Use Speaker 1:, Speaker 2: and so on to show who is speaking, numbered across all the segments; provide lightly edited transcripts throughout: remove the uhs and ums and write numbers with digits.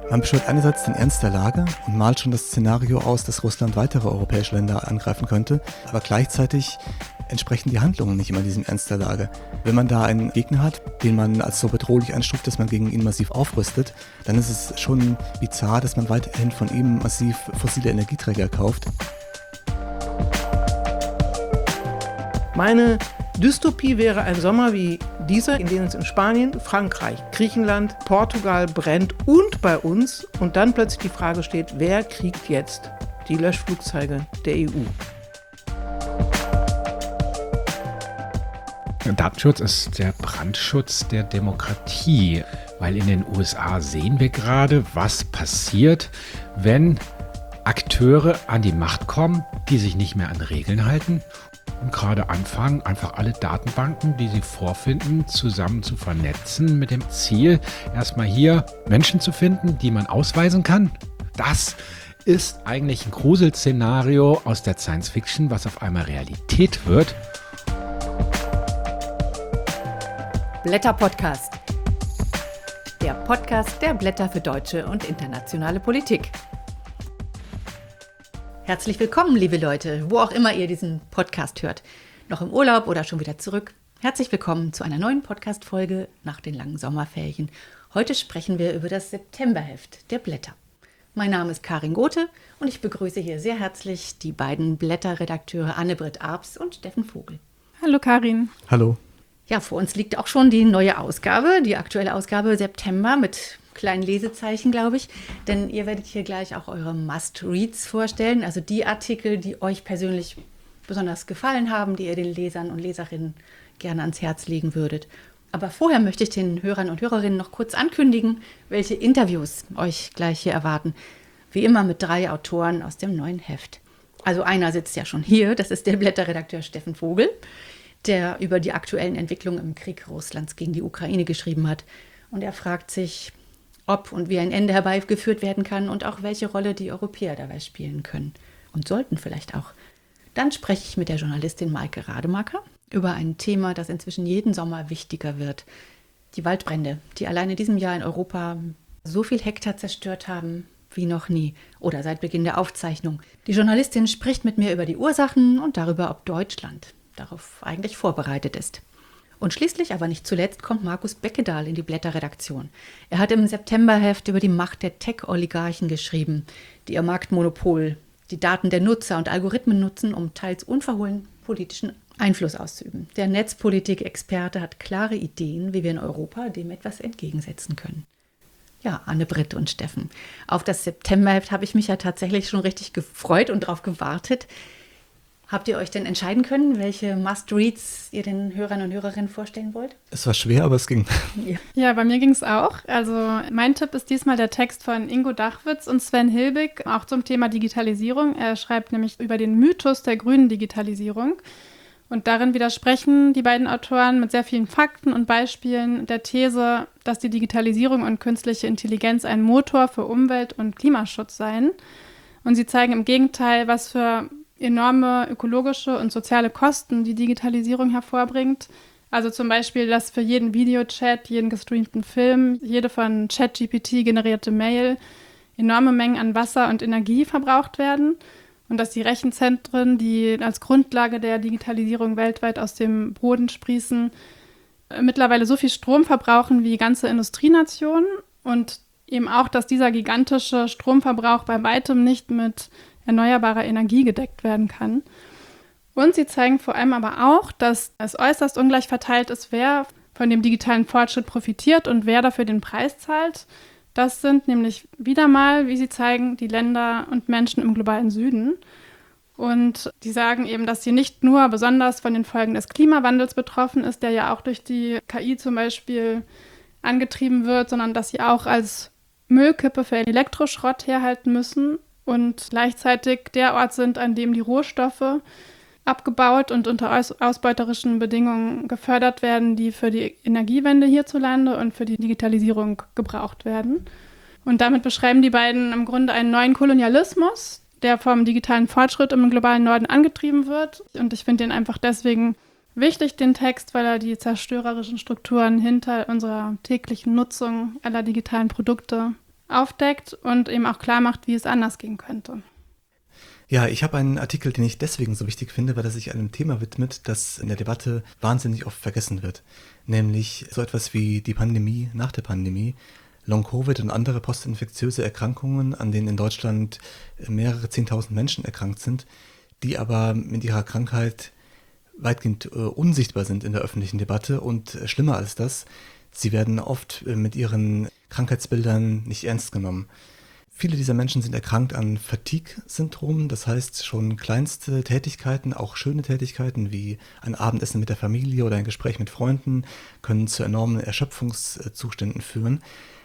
Speaker 1: Man beschwört einerseits den Ernst der Lage und malt schon das Szenario aus, dass Russland weitere europäische Länder angreifen könnte, aber gleichzeitig entsprechen die Handlungen nicht immer diesem Ernst der Lage. Wenn man da einen Gegner hat, den man als so bedrohlich einstuft, dass man gegen ihn massiv aufrüstet, dann ist es schon bizarr, dass man weiterhin von ihm massiv fossile Energieträger kauft.
Speaker 2: Meine Dystopie wäre ein Sommer wie dieser, in dem es in Spanien, Frankreich, Griechenland, Portugal brennt und bei uns und dann plötzlich die Frage steht, wer kriegt jetzt die Löschflugzeuge der EU?
Speaker 3: Datenschutz ist der Brandschutz der Demokratie, weil in den USA sehen wir gerade, was passiert, wenn Akteure an die Macht kommen, die sich nicht mehr an Regeln halten und gerade anfangen, einfach alle Datenbanken, die sie vorfinden, zusammen zu vernetzen mit dem Ziel, erstmal hier Menschen zu finden, die man ausweisen kann. Das ist eigentlich ein Gruselszenario aus der Science Fiction, was auf einmal Realität wird.
Speaker 4: Blätter Podcast. Der Podcast der Blätter für deutsche und internationale Politik. Herzlich willkommen, liebe Leute, wo auch immer ihr diesen Podcast hört. Noch im Urlaub oder schon wieder zurück. Herzlich willkommen zu einer neuen Podcast-Folge nach den langen Sommerferien. Heute sprechen wir über das Septemberheft der Blätter. Mein Name ist Karin Gothe und ich begrüße hier sehr herzlich die beiden Blätterredakteure Anne-Britt Arps und Steffen Vogel.
Speaker 5: Hallo Karin.
Speaker 1: Hallo.
Speaker 4: Ja, vor uns liegt auch schon die neue Ausgabe, die aktuelle Ausgabe September mit kleinen Lesezeichen, glaube ich. Denn ihr werdet hier gleich auch eure Must-Reads vorstellen, also die Artikel, die euch persönlich besonders gefallen haben, die ihr den Lesern und Leserinnen gerne ans Herz legen würdet. Aber vorher möchte ich den Hörern und Hörerinnen noch kurz ankündigen, welche Interviews euch gleich hier erwarten. Wie immer mit 3 Autoren aus dem neuen Heft. Also einer sitzt ja schon hier, das ist der Blätterredakteur Steffen Vogel, der über die aktuellen Entwicklungen im Krieg Russlands gegen die Ukraine geschrieben hat. Und er fragt sich, ob und wie ein Ende herbeigeführt werden kann und auch welche Rolle die Europäer dabei spielen können und sollten vielleicht auch. Dann spreche ich mit der Journalistin Maike Rademacher über ein Thema, das inzwischen jeden Sommer wichtiger wird. Die Waldbrände, die allein in diesem Jahr in Europa so viel Hektar zerstört haben wie noch nie oder seit Beginn der Aufzeichnung. Die Journalistin spricht mit mir über die Ursachen und darüber, ob Deutschland darauf eigentlich vorbereitet ist. Und schließlich, aber nicht zuletzt, kommt Markus Beckedahl in die Blätterredaktion. Er hat im Septemberheft über die Macht der Tech-Oligarchen geschrieben, die ihr Marktmonopol, die Daten der Nutzer und Algorithmen nutzen, um teils unverhohlen politischen Einfluss auszuüben. Der Netzpolitik-Experte hat klare Ideen, wie wir in Europa dem etwas entgegensetzen können. Ja, Anne-Britt und Steffen. Auf das Septemberheft habe ich mich ja tatsächlich schon richtig gefreut und darauf gewartet. Habt ihr euch denn entscheiden können, welche Must-Reads ihr den Hörern und Hörerinnen vorstellen wollt?
Speaker 1: Es war schwer, aber es ging.
Speaker 5: Ja, bei mir ging es auch. Also mein Tipp ist diesmal der Text von Ingo Dachwitz und Sven Hilbig, auch zum Thema Digitalisierung. Er schreibt nämlich über den Mythos der grünen Digitalisierung. Und darin widersprechen die beiden Autoren mit sehr vielen Fakten und Beispielen der These, dass die Digitalisierung und künstliche Intelligenz ein Motor für Umwelt- und Klimaschutz seien. Und sie zeigen im Gegenteil, was für enorme ökologische und soziale Kosten die Digitalisierung hervorbringt. Also zum Beispiel, dass für jeden Videochat, jeden gestreamten Film, jede von ChatGPT generierte Mail enorme Mengen an Wasser und Energie verbraucht werden und dass die Rechenzentren, die als Grundlage der Digitalisierung weltweit aus dem Boden sprießen, mittlerweile so viel Strom verbrauchen wie ganze Industrienationen und eben auch, dass dieser gigantische Stromverbrauch bei weitem nicht mit erneuerbarer Energie gedeckt werden kann. Und sie zeigen vor allem aber auch, dass es äußerst ungleich verteilt ist, wer von dem digitalen Fortschritt profitiert und wer dafür den Preis zahlt. Das sind nämlich wieder mal, wie sie zeigen, die Länder und Menschen im globalen Süden. Und die sagen eben, dass sie nicht nur besonders von den Folgen des Klimawandels betroffen ist, der ja auch durch die KI zum Beispiel angetrieben wird, sondern dass sie auch als Müllkippe für Elektroschrott herhalten müssen und gleichzeitig der Ort sind, an dem die Rohstoffe abgebaut und unter ausbeuterischen Bedingungen gefördert werden, die für die Energiewende hierzulande und für die Digitalisierung gebraucht werden. Und damit beschreiben die beiden im Grunde einen neuen Kolonialismus, der vom digitalen Fortschritt im globalen Norden angetrieben wird. Und ich finde den einfach deswegen wichtig, den Text, weil er die zerstörerischen Strukturen hinter unserer täglichen Nutzung aller digitalen Produkte aufdeckt und eben auch klar macht, wie es anders gehen könnte.
Speaker 1: Ja, ich habe einen Artikel, den ich deswegen so wichtig finde, weil er sich einem Thema widmet, das in der Debatte wahnsinnig oft vergessen wird. Nämlich so etwas wie die Pandemie nach der Pandemie, Long-Covid und andere postinfektiöse Erkrankungen, an denen in Deutschland mehrere 10.000 Menschen erkrankt sind, die aber mit ihrer Krankheit weitgehend unsichtbar sind in der öffentlichen Debatte. Und schlimmer als das, sie werden oft mit ihren Krankheitsbildern nicht ernst genommen. Viele dieser Menschen sind erkrankt an Fatigue-Syndrom, das heißt schon kleinste Tätigkeiten, auch schöne Tätigkeiten wie ein Abendessen mit der Familie oder ein Gespräch mit Freunden können zu enormen Erschöpfungszuständen führen.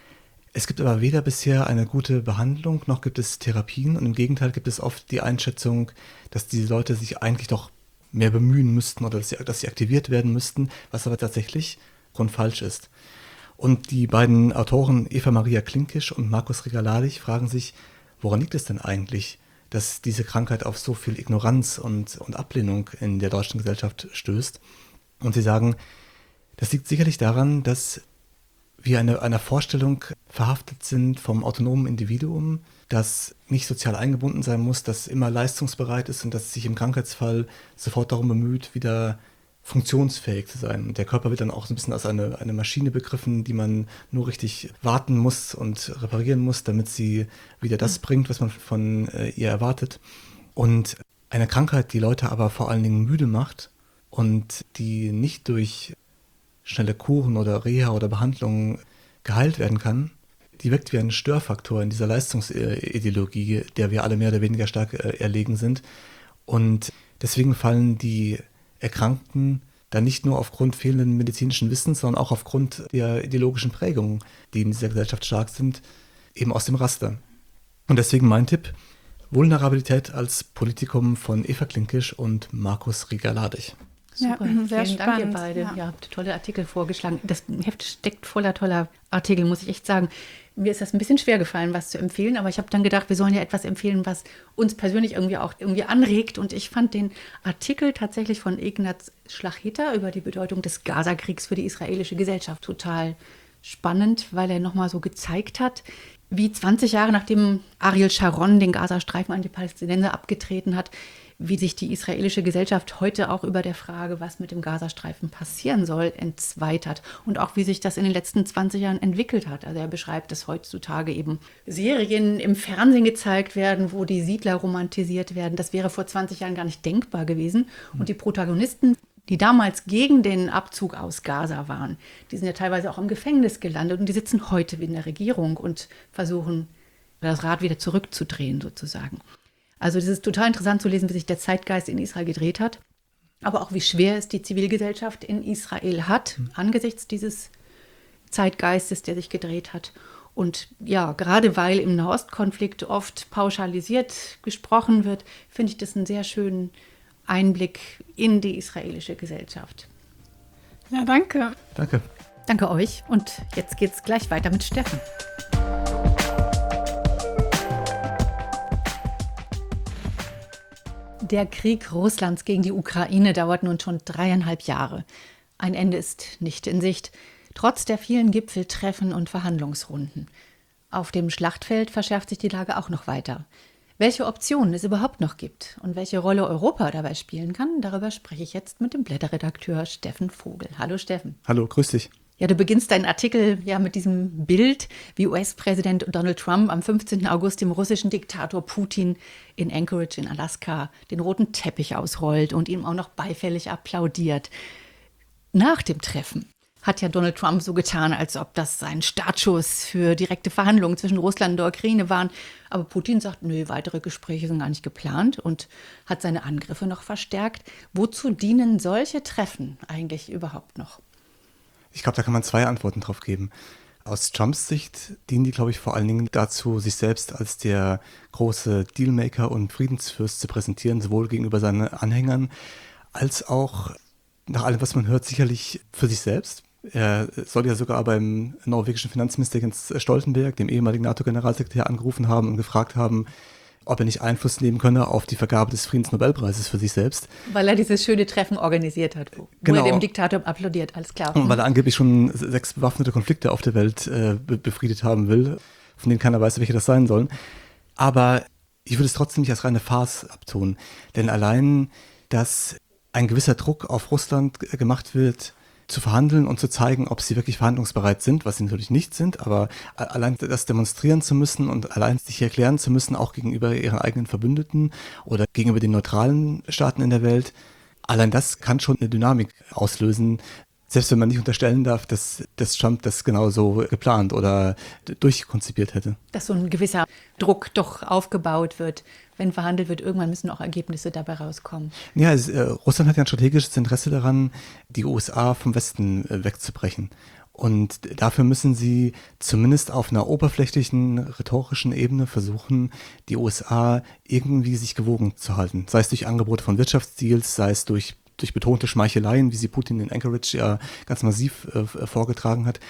Speaker 1: Es gibt aber weder bisher eine gute Behandlung, noch gibt es Therapien und im Gegenteil gibt es oft die Einschätzung, dass diese Leute sich eigentlich doch mehr bemühen müssten oder dass sie aktiviert werden müssten, was aber tatsächlich grundfalsch ist. Und die beiden Autoren Eva Maria Klinkisch und Markus Rigaladich fragen sich, woran liegt es denn eigentlich, dass diese Krankheit auf so viel Ignoranz und Ablehnung in der deutschen Gesellschaft stößt? Und sie sagen, das liegt sicherlich daran, dass wir einer Vorstellung verhaftet sind vom autonomen Individuum, das nicht sozial eingebunden sein muss, das immer leistungsbereit ist und das sich im Krankheitsfall sofort darum bemüht, wieder funktionsfähig zu sein. Und der Körper wird dann auch so ein bisschen als eine Maschine begriffen, die man nur richtig warten muss und reparieren muss, damit sie wieder das bringt, was man von ihr erwartet. Und eine Krankheit, die Leute aber vor allen Dingen müde macht und die nicht durch schnelle Kuren oder Reha oder Behandlungen geheilt werden kann, die wirkt wie ein Störfaktor in dieser Leistungsideologie, der wir alle mehr oder weniger stark erlegen sind. Und deswegen fallen die Erkrankten dann nicht nur aufgrund fehlenden medizinischen Wissens, sondern auch aufgrund der ideologischen Prägungen, die in dieser Gesellschaft stark sind, eben aus dem Raster. Und deswegen mein Tipp, Vulnerabilität als Politikum von Eva Klinkisch und Markus Rigaladich.
Speaker 4: Super,
Speaker 5: ja, sehr
Speaker 4: vielen Dank, ihr
Speaker 5: spannend.
Speaker 4: beide.
Speaker 5: Ja.
Speaker 4: Ihr habt tolle Artikel vorgeschlagen. Das Heft steckt voller toller Artikel, muss ich echt sagen. Mir ist das ein bisschen schwer gefallen, was zu empfehlen, aber ich habe dann gedacht, wir sollen ja etwas empfehlen, was uns persönlich irgendwie anregt. Und ich fand den Artikel tatsächlich von Ignaz Schlacheta über die Bedeutung des Gazakriegs für die israelische Gesellschaft total spannend, weil er nochmal so gezeigt hat, wie 20 Jahre nachdem Ariel Sharon den Gazastreifen an die Palästinenser abgetreten hat, wie sich die israelische Gesellschaft heute auch über der Frage, was mit dem Gazastreifen passieren soll, entzweit hat. Und auch wie sich das in den letzten 20 Jahren entwickelt hat. Also er beschreibt, dass heutzutage eben Serien im Fernsehen gezeigt werden, wo die Siedler romantisiert werden. Das wäre vor 20 Jahren gar nicht denkbar gewesen. Und die Protagonisten, die damals gegen den Abzug aus Gaza waren, die sind ja teilweise auch im Gefängnis gelandet und die sitzen heute in der Regierung und versuchen, das Rad wieder zurückzudrehen sozusagen. Also das ist total interessant zu lesen, wie sich der Zeitgeist in Israel gedreht hat, aber auch wie schwer es die Zivilgesellschaft in Israel hat, angesichts dieses Zeitgeistes, der sich gedreht hat. Und ja, gerade weil im Nahostkonflikt oft pauschalisiert gesprochen wird, finde ich das einen sehr schönen Einblick in die israelische Gesellschaft.
Speaker 5: Ja, danke.
Speaker 1: Danke.
Speaker 4: Danke euch und jetzt geht's gleich weiter mit Steffen. Der Krieg Russlands gegen die Ukraine dauert nun schon 3,5 Jahre. Ein Ende ist nicht in Sicht, trotz der vielen Gipfeltreffen und Verhandlungsrunden. Auf dem Schlachtfeld verschärft sich die Lage auch noch weiter. Welche Optionen es überhaupt noch gibt und welche Rolle Europa dabei spielen kann, darüber spreche ich jetzt mit dem Blätterredakteur Steffen Vogel. Hallo Steffen.
Speaker 1: Hallo, grüß dich.
Speaker 4: Ja, du beginnst deinen Artikel ja mit diesem Bild, wie US-Präsident Donald Trump am 15. August dem russischen Diktator Putin in Anchorage in Alaska den roten Teppich ausrollt und ihm auch noch beifällig applaudiert. Nach dem Treffen hat ja Donald Trump so getan, als ob das ein Startschuss für direkte Verhandlungen zwischen Russland und der Ukraine waren. Aber Putin sagt, nö, weitere Gespräche sind gar nicht geplant und hat seine Angriffe noch verstärkt. Wozu dienen solche Treffen eigentlich überhaupt noch?
Speaker 1: Ich glaube, da kann man 2 Antworten drauf geben. Aus Trumps Sicht dienen die, glaube ich, vor allen Dingen dazu, sich selbst als der große Dealmaker und Friedensfürst zu präsentieren, sowohl gegenüber seinen Anhängern, als auch, nach allem, was man hört, sicherlich für sich selbst. Er soll ja sogar beim norwegischen Finanzminister Jens Stoltenberg, dem ehemaligen NATO-Generalsekretär, angerufen haben und gefragt haben, ob er nicht Einfluss nehmen könne auf die Vergabe des Friedensnobelpreises für sich selbst.
Speaker 4: Weil er dieses schöne Treffen organisiert hat, wo er dem Diktator applaudiert, alles klar.
Speaker 1: Und weil er angeblich schon 6 bewaffnete Konflikte auf der Welt befriedet haben will. von denen keiner weiß, welche das sein sollen. Aber ich würde es trotzdem nicht als reine Farce abtun. Denn allein, dass ein gewisser Druck auf Russland gemacht wird, zu verhandeln und zu zeigen, ob sie wirklich verhandlungsbereit sind, was sie natürlich nicht sind, aber allein das demonstrieren zu müssen und allein sich erklären zu müssen, auch gegenüber ihren eigenen Verbündeten oder gegenüber den neutralen Staaten in der Welt, allein das kann schon eine Dynamik auslösen, selbst wenn man nicht unterstellen darf, dass Trump das genauso geplant oder durchkonzipiert hätte.
Speaker 4: Dass so ein gewisser Druck doch aufgebaut wird. Wenn verhandelt wird, irgendwann müssen auch Ergebnisse dabei rauskommen.
Speaker 1: Ja, Russland hat ja ein strategisches Interesse daran, die USA vom Westen wegzubrechen. Und dafür müssen sie zumindest auf einer oberflächlichen, rhetorischen Ebene versuchen, die USA irgendwie sich gewogen zu halten. Sei es durch Angebote von Wirtschaftsdeals, sei es durch betonte Schmeicheleien, wie sie Putin in Anchorage ja ganz massiv vorgetragen hat.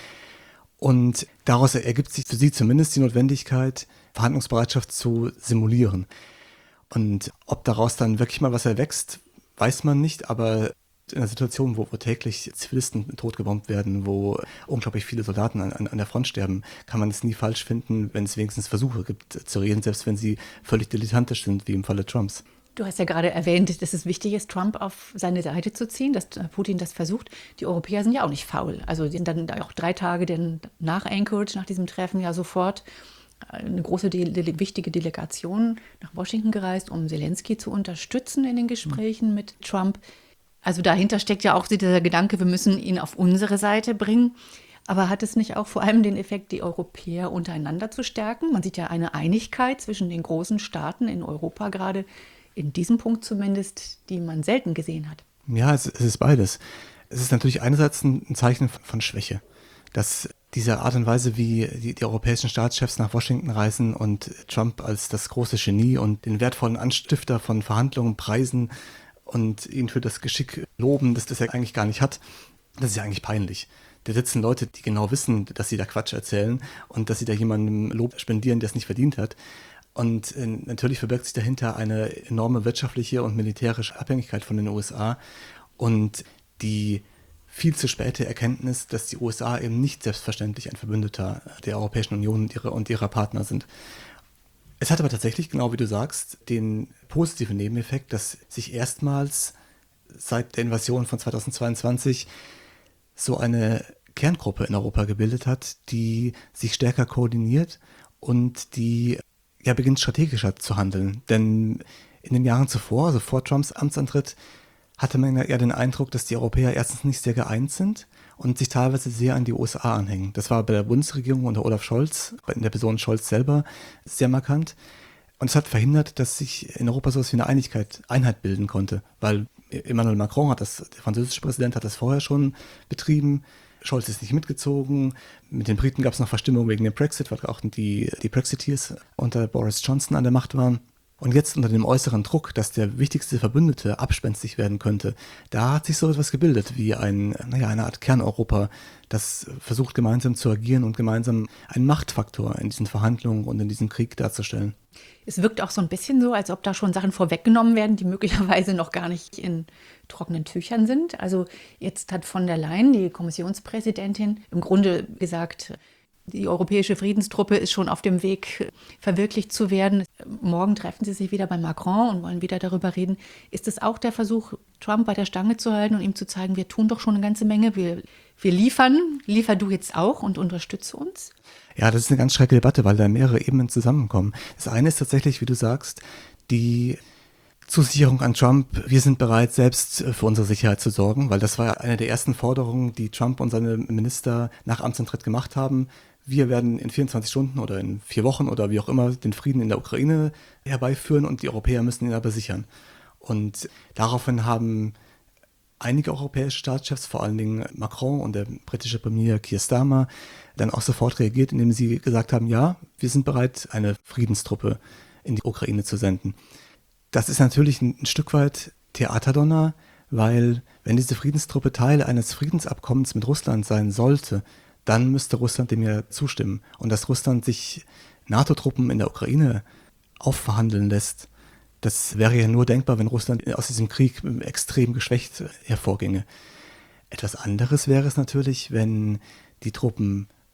Speaker 1: Und daraus ergibt sich für sie zumindest die Notwendigkeit, Verhandlungsbereitschaft zu simulieren. Und ob daraus dann wirklich mal was erwächst, weiß man nicht, aber in einer Situation, wo täglich Zivilisten totgebombt werden, wo unglaublich viele Soldaten an der Front sterben, kann man es nie falsch finden, wenn es wenigstens Versuche gibt zu reden, selbst wenn sie völlig dilettantisch sind, wie im Falle Trumps.
Speaker 4: Du hast ja gerade erwähnt, dass es wichtig ist, Trump auf seine Seite zu ziehen, dass Putin das versucht. Die Europäer sind ja auch nicht faul. Also sind dann auch 3 Tage nach Anchorage, nach diesem Treffen ja sofort eine große, wichtige Delegation nach Washington gereist, um Zelensky zu unterstützen in den Gesprächen mit Trump. Also dahinter steckt ja auch dieser Gedanke, wir müssen ihn auf unsere Seite bringen. Aber hat es nicht auch vor allem den Effekt, die Europäer untereinander zu stärken? Man sieht ja eine Einigkeit zwischen den großen Staaten in Europa gerade, in diesem Punkt zumindest, die man selten gesehen hat.
Speaker 1: Ja, es ist beides. Es ist natürlich einerseits ein Zeichen von Schwäche, dass diese Art und Weise, wie die europäischen Staatschefs nach Washington reisen und Trump als das große Genie und den wertvollen Anstifter von Verhandlungen preisen und ihn für das Geschick loben, das er eigentlich gar nicht hat, das ist ja eigentlich peinlich. Da sitzen Leute, die genau wissen, dass sie da Quatsch erzählen und dass sie da jemandem Lob spendieren, der es nicht verdient hat. Und natürlich verbirgt sich dahinter eine enorme wirtschaftliche und militärische Abhängigkeit von den USA und die viel zu späte Erkenntnis, dass die USA eben nicht selbstverständlich ein Verbündeter der Europäischen Union und ihrer Partner sind. Es hat aber tatsächlich, genau wie du sagst, den positiven Nebeneffekt, dass sich erstmals seit der Invasion von 2022 so eine Kerngruppe in Europa gebildet hat, die sich stärker koordiniert und die beginnt strategischer zu handeln. Denn in den Jahren zuvor, also vor Trumps Amtsantritt, hatte man ja den Eindruck, dass die Europäer erstens nicht sehr geeint sind und sich teilweise sehr an die USA anhängen. Das war bei der Bundesregierung unter Olaf Scholz, in der Person Scholz selber, sehr markant. Und es hat verhindert, dass sich in Europa so etwas wie eine Einheit bilden konnte, weil Emmanuel Macron, der französische Präsident, hat das vorher schon betrieben. Scholz ist nicht mitgezogen. Mit den Briten gab es noch Verstimmung wegen dem Brexit, weil auch die Brexiteers unter Boris Johnson an der Macht waren. Und jetzt unter dem äußeren Druck, dass der wichtigste Verbündete abspenstig werden könnte, da hat sich so etwas gebildet wie eine Art Kerneuropa, das versucht gemeinsam zu agieren und gemeinsam einen Machtfaktor in diesen Verhandlungen und in diesem Krieg darzustellen.
Speaker 4: Es wirkt auch so ein bisschen so, als ob da schon Sachen vorweggenommen werden, die möglicherweise noch gar nicht in trockenen Tüchern sind. Also jetzt hat von der Leyen, die Kommissionspräsidentin, im Grunde gesagt, die europäische Friedenstruppe ist schon auf dem Weg, verwirklicht zu werden. Morgen treffen sie sich wieder bei Macron und wollen wieder darüber reden. Ist es auch der Versuch, Trump bei der Stange zu halten und ihm zu zeigen, wir tun doch schon eine ganze Menge, wir liefern, liefer du jetzt auch und unterstütze uns?
Speaker 1: Ja, das ist eine ganz schreckliche Debatte, weil da mehrere Ebenen zusammenkommen. Das eine ist tatsächlich, wie du sagst, die Zusicherung an Trump, wir sind bereit, selbst für unsere Sicherheit zu sorgen, weil das war eine der ersten Forderungen, die Trump und seine Minister nach Amtsantritt gemacht haben. Wir werden in 24 Stunden oder in 4 Wochen oder wie auch immer den Frieden in der Ukraine herbeiführen und die Europäer müssen ihn aber sichern. Und daraufhin haben einige europäische Staatschefs, vor allen Dingen Macron und der britische Premier Keir Starmer, dann auch sofort reagiert, indem sie gesagt haben, ja, wir sind bereit, eine Friedenstruppe in die Ukraine zu senden. Das ist natürlich ein Stück weit Theaterdonner, weil wenn diese Friedenstruppe Teil eines Friedensabkommens mit Russland sein sollte, dann müsste Russland dem ja zustimmen. Und dass Russland sich NATO-Truppen in der Ukraine aufverhandeln lässt, das wäre ja nur denkbar, wenn Russland aus diesem Krieg extrem geschwächt hervorginge. Etwas anderes wäre es natürlich, wenn die Truppen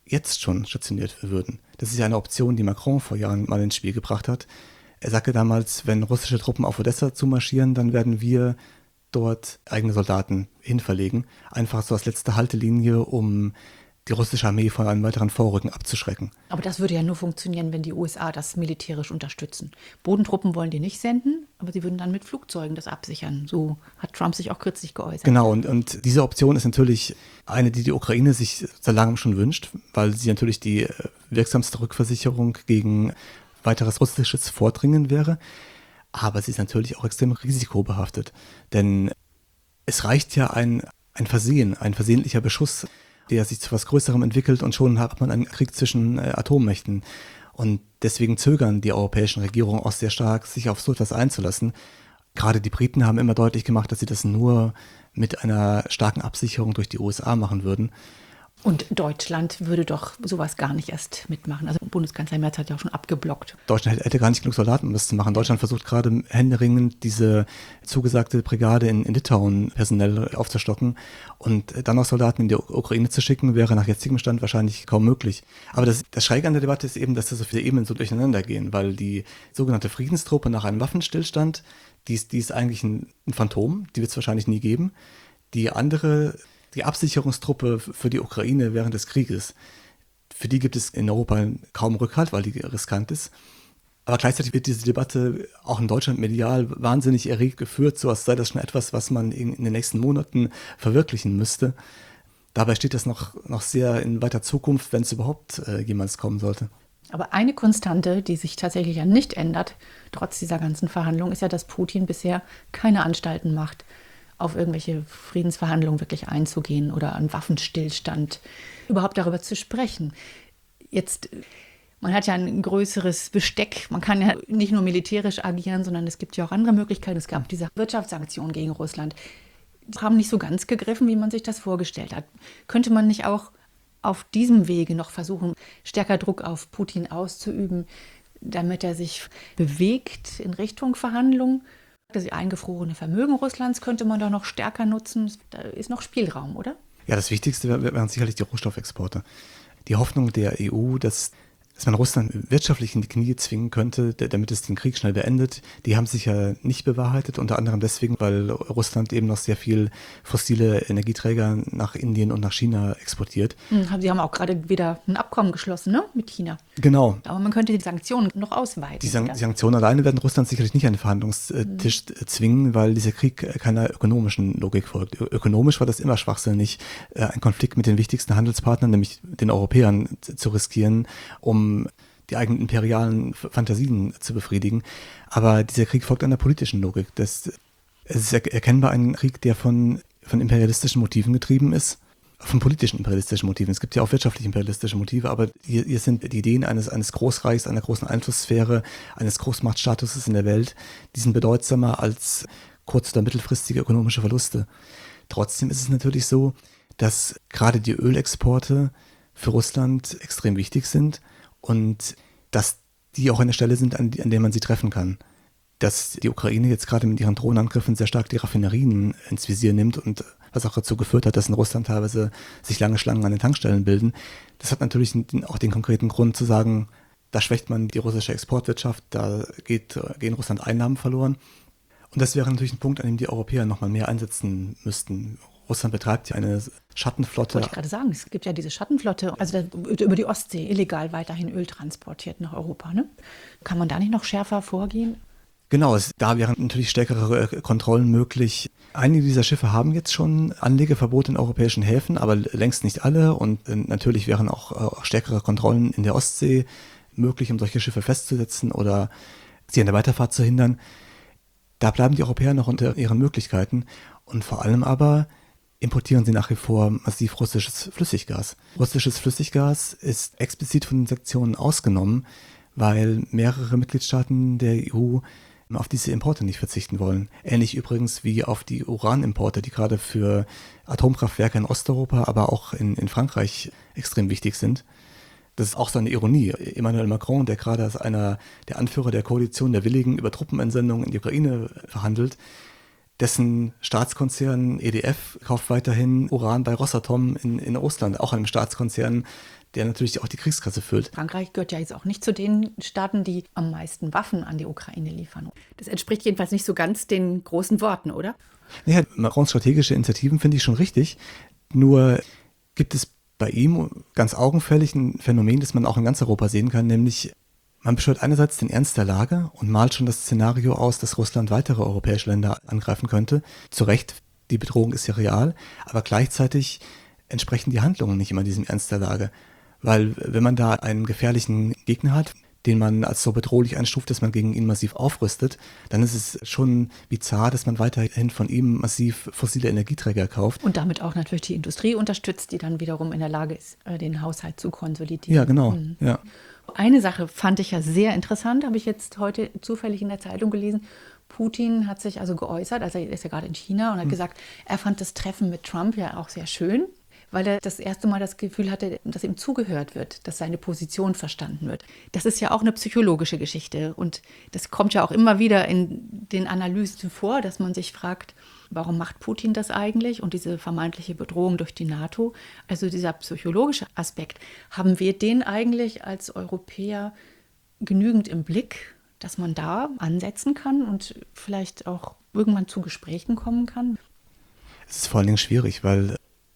Speaker 1: jetzt schon stationiert würden. Das ist ja eine Option, die Macron vor Jahren mal ins Spiel gebracht hat. Er sagte damals, wenn russische Truppen auf Odessa zumarschieren, dann werden wir dort eigene Soldaten hinverlegen. Einfach so als letzte Haltelinie, um die russische Armee von einem weiteren Vorrücken abzuschrecken.
Speaker 4: Aber das würde ja nur funktionieren, wenn die USA das militärisch unterstützen. Bodentruppen wollen die nicht senden, aber sie würden dann mit Flugzeugen das absichern. So hat Trump sich auch kürzlich geäußert.
Speaker 1: Genau, und diese Option ist natürlich eine, die die Ukraine sich seit langem schon wünscht, weil sie natürlich die wirksamste Rückversicherung gegen weiteres russisches Vordringen wäre. Aber sie ist natürlich auch extrem risikobehaftet. Denn es reicht ja ein versehentlicher Beschuss, der sich zu was Größerem entwickelt, und schon hat man einen Krieg zwischen Atommächten. Und deswegen zögern die europäischen Regierungen auch sehr stark, sich auf so etwas einzulassen. Gerade die Briten haben immer deutlich gemacht, dass sie das nur mit einer starken Absicherung durch die USA machen würden.
Speaker 4: Und Deutschland würde doch sowas gar nicht erst mitmachen. Also Bundeskanzler Merz hat ja auch schon abgeblockt.
Speaker 1: Deutschland hätte gar nicht genug Soldaten, um das zu machen. Deutschland versucht gerade händeringend, diese zugesagte Brigade in Litauen personell aufzustocken. Und dann noch Soldaten in die Ukraine zu schicken, wäre nach jetzigem Stand wahrscheinlich kaum möglich. Aber das Schräge an der Debatte ist eben, dass da so viele Ebenen so durcheinander gehen, weil die sogenannte Friedenstruppe nach einem Waffenstillstand, die ist eigentlich ein Phantom, die wird es wahrscheinlich nie geben. Die Absicherungstruppe für die Ukraine während des Krieges, für die gibt es in Europa kaum Rückhalt, weil die riskant ist. Aber gleichzeitig wird diese Debatte auch in Deutschland medial wahnsinnig erregt geführt, so als sei das schon etwas, was man in den nächsten Monaten verwirklichen müsste. Dabei steht das noch sehr in weiter Zukunft, wenn es überhaupt jemals kommen sollte.
Speaker 4: Aber eine Konstante, die sich tatsächlich ja nicht ändert, trotz dieser ganzen Verhandlungen, ist ja, dass Putin bisher keine Anstalten macht, auf irgendwelche Friedensverhandlungen wirklich einzugehen oder einen Waffenstillstand, überhaupt darüber zu sprechen. Jetzt, man hat ja ein größeres Besteck, man kann ja nicht nur militärisch agieren, sondern es gibt ja auch andere Möglichkeiten. Es gab diese Wirtschaftssanktionen gegen Russland, die haben nicht so ganz gegriffen, wie man sich das vorgestellt hat. Könnte man nicht auch auf diesem Wege noch versuchen, stärker Druck auf Putin auszuüben, damit er sich bewegt in Richtung Verhandlungen? Das eingefrorene Vermögen Russlands könnte man doch noch stärker nutzen. Da ist noch Spielraum, oder?
Speaker 1: Ja, das Wichtigste wären sicherlich die Rohstoffexporte. Die Hoffnung der EU, dass man Russland wirtschaftlich in die Knie zwingen könnte, damit es den Krieg schnell beendet, die haben sich ja nicht bewahrheitet, unter anderem deswegen, weil Russland eben noch sehr viel fossile Energieträger nach Indien und nach China exportiert.
Speaker 4: Sie haben auch gerade wieder ein Abkommen geschlossen, ne, mit China.
Speaker 1: Genau.
Speaker 4: Aber man könnte die Sanktionen noch ausweiten.
Speaker 1: Die Sanktionen alleine werden Russland sicherlich nicht an den Verhandlungstisch zwingen, weil dieser Krieg keiner ökonomischen Logik folgt. Ökonomisch war das immer schwachsinnig, einen Konflikt mit den wichtigsten Handelspartnern, nämlich den Europäern, zu riskieren, um die eigenen imperialen Fantasien zu befriedigen. Aber dieser Krieg folgt einer politischen Logik. Es ist erkennbar ein Krieg, der von imperialistischen Motiven getrieben ist, von politischen imperialistischen Motiven. Es gibt ja auch wirtschaftliche imperialistische Motive, aber hier sind die Ideen eines Großreichs, einer großen Einflusssphäre, eines Großmachtstatuses in der Welt, die sind bedeutsamer als kurz- oder mittelfristige ökonomische Verluste. Trotzdem ist es natürlich so, dass gerade die Ölexporte für Russland extrem wichtig sind und dass die auch eine Stelle sind, an der man sie treffen kann. Dass die Ukraine jetzt gerade mit ihren Drohnenangriffen sehr stark die Raffinerien ins Visier nimmt und was auch dazu geführt hat, dass in Russland teilweise sich lange Schlangen an den Tankstellen bilden. Das hat natürlich auch den konkreten Grund zu sagen, da schwächt man die russische Exportwirtschaft, da gehen Russland Einnahmen verloren. Und das wäre natürlich ein Punkt, an dem die Europäer nochmal mehr einsetzen müssten. Russland betreibt ja eine Schattenflotte.
Speaker 4: Wollte ich gerade sagen, es gibt ja diese Schattenflotte, also da wird über die Ostsee illegal weiterhin Öl transportiert nach Europa. Ne? Kann man da nicht noch schärfer vorgehen?
Speaker 1: Genau, da wären natürlich stärkere Kontrollen möglich. Einige dieser Schiffe haben jetzt schon Anlegeverbote in europäischen Häfen, aber längst nicht alle. Und natürlich wären auch stärkere Kontrollen in der Ostsee möglich, um solche Schiffe festzusetzen oder sie an der Weiterfahrt zu hindern. Da bleiben die Europäer noch unter ihren Möglichkeiten. Und vor allem aber importieren sie nach wie vor massiv russisches Flüssiggas. Russisches Flüssiggas ist explizit von den Sanktionen ausgenommen, weil mehrere Mitgliedstaaten der EU auf diese Importe nicht verzichten wollen. Ähnlich übrigens wie auf die Uranimporte, die gerade für Atomkraftwerke in Osteuropa, aber auch in Frankreich extrem wichtig sind. Das ist auch so eine Ironie. Emmanuel Macron, der gerade als einer der Anführer der Koalition der Willigen über Truppenentsendungen in die Ukraine verhandelt, Dessen Staatskonzern EDF kauft weiterhin Uran bei Rosatom in Russland, auch einem Staatskonzern, der natürlich auch die Kriegskasse füllt.
Speaker 4: Frankreich gehört ja jetzt auch nicht zu den Staaten, die am meisten Waffen an die Ukraine liefern. Das entspricht jedenfalls nicht so ganz den großen Worten, oder?
Speaker 1: Ja, Macrons strategische Initiativen finde ich schon richtig. Nur gibt es bei ihm ganz augenfällig ein Phänomen, das man auch in ganz Europa sehen kann, nämlich man beschwört einerseits den Ernst der Lage und malt schon das Szenario aus, dass Russland weitere europäische Länder angreifen könnte. Zu Recht, die Bedrohung ist ja real, aber gleichzeitig entsprechen die Handlungen nicht immer diesem Ernst der Lage. Weil wenn man da einen gefährlichen Gegner hat, den man als so bedrohlich einstuft, dass man gegen ihn massiv aufrüstet, dann ist es schon bizarr, dass man weiterhin von ihm massiv fossile Energieträger kauft.
Speaker 4: Und damit auch natürlich die Industrie unterstützt, die dann wiederum in der Lage ist, den Haushalt zu konsolidieren.
Speaker 1: Ja, genau. Ja.
Speaker 4: Eine Sache fand ich ja sehr interessant, habe ich jetzt heute zufällig in der Zeitung gelesen. Putin hat sich also geäußert, also er ist ja gerade in China und hat gesagt, er fand das Treffen mit Trump ja auch sehr schön, weil er das erste Mal das Gefühl hatte, dass ihm zugehört wird, dass seine Position verstanden wird. Das ist ja auch eine psychologische Geschichte und das kommt ja auch immer wieder in den Analysen vor, dass man sich fragt, warum macht Putin das eigentlich und diese vermeintliche Bedrohung durch die NATO, also dieser psychologische Aspekt, haben wir den eigentlich als Europäer genügend im Blick, dass man da ansetzen kann und vielleicht auch irgendwann zu Gesprächen kommen kann?
Speaker 1: Es ist vor allen Dingen schwierig, weil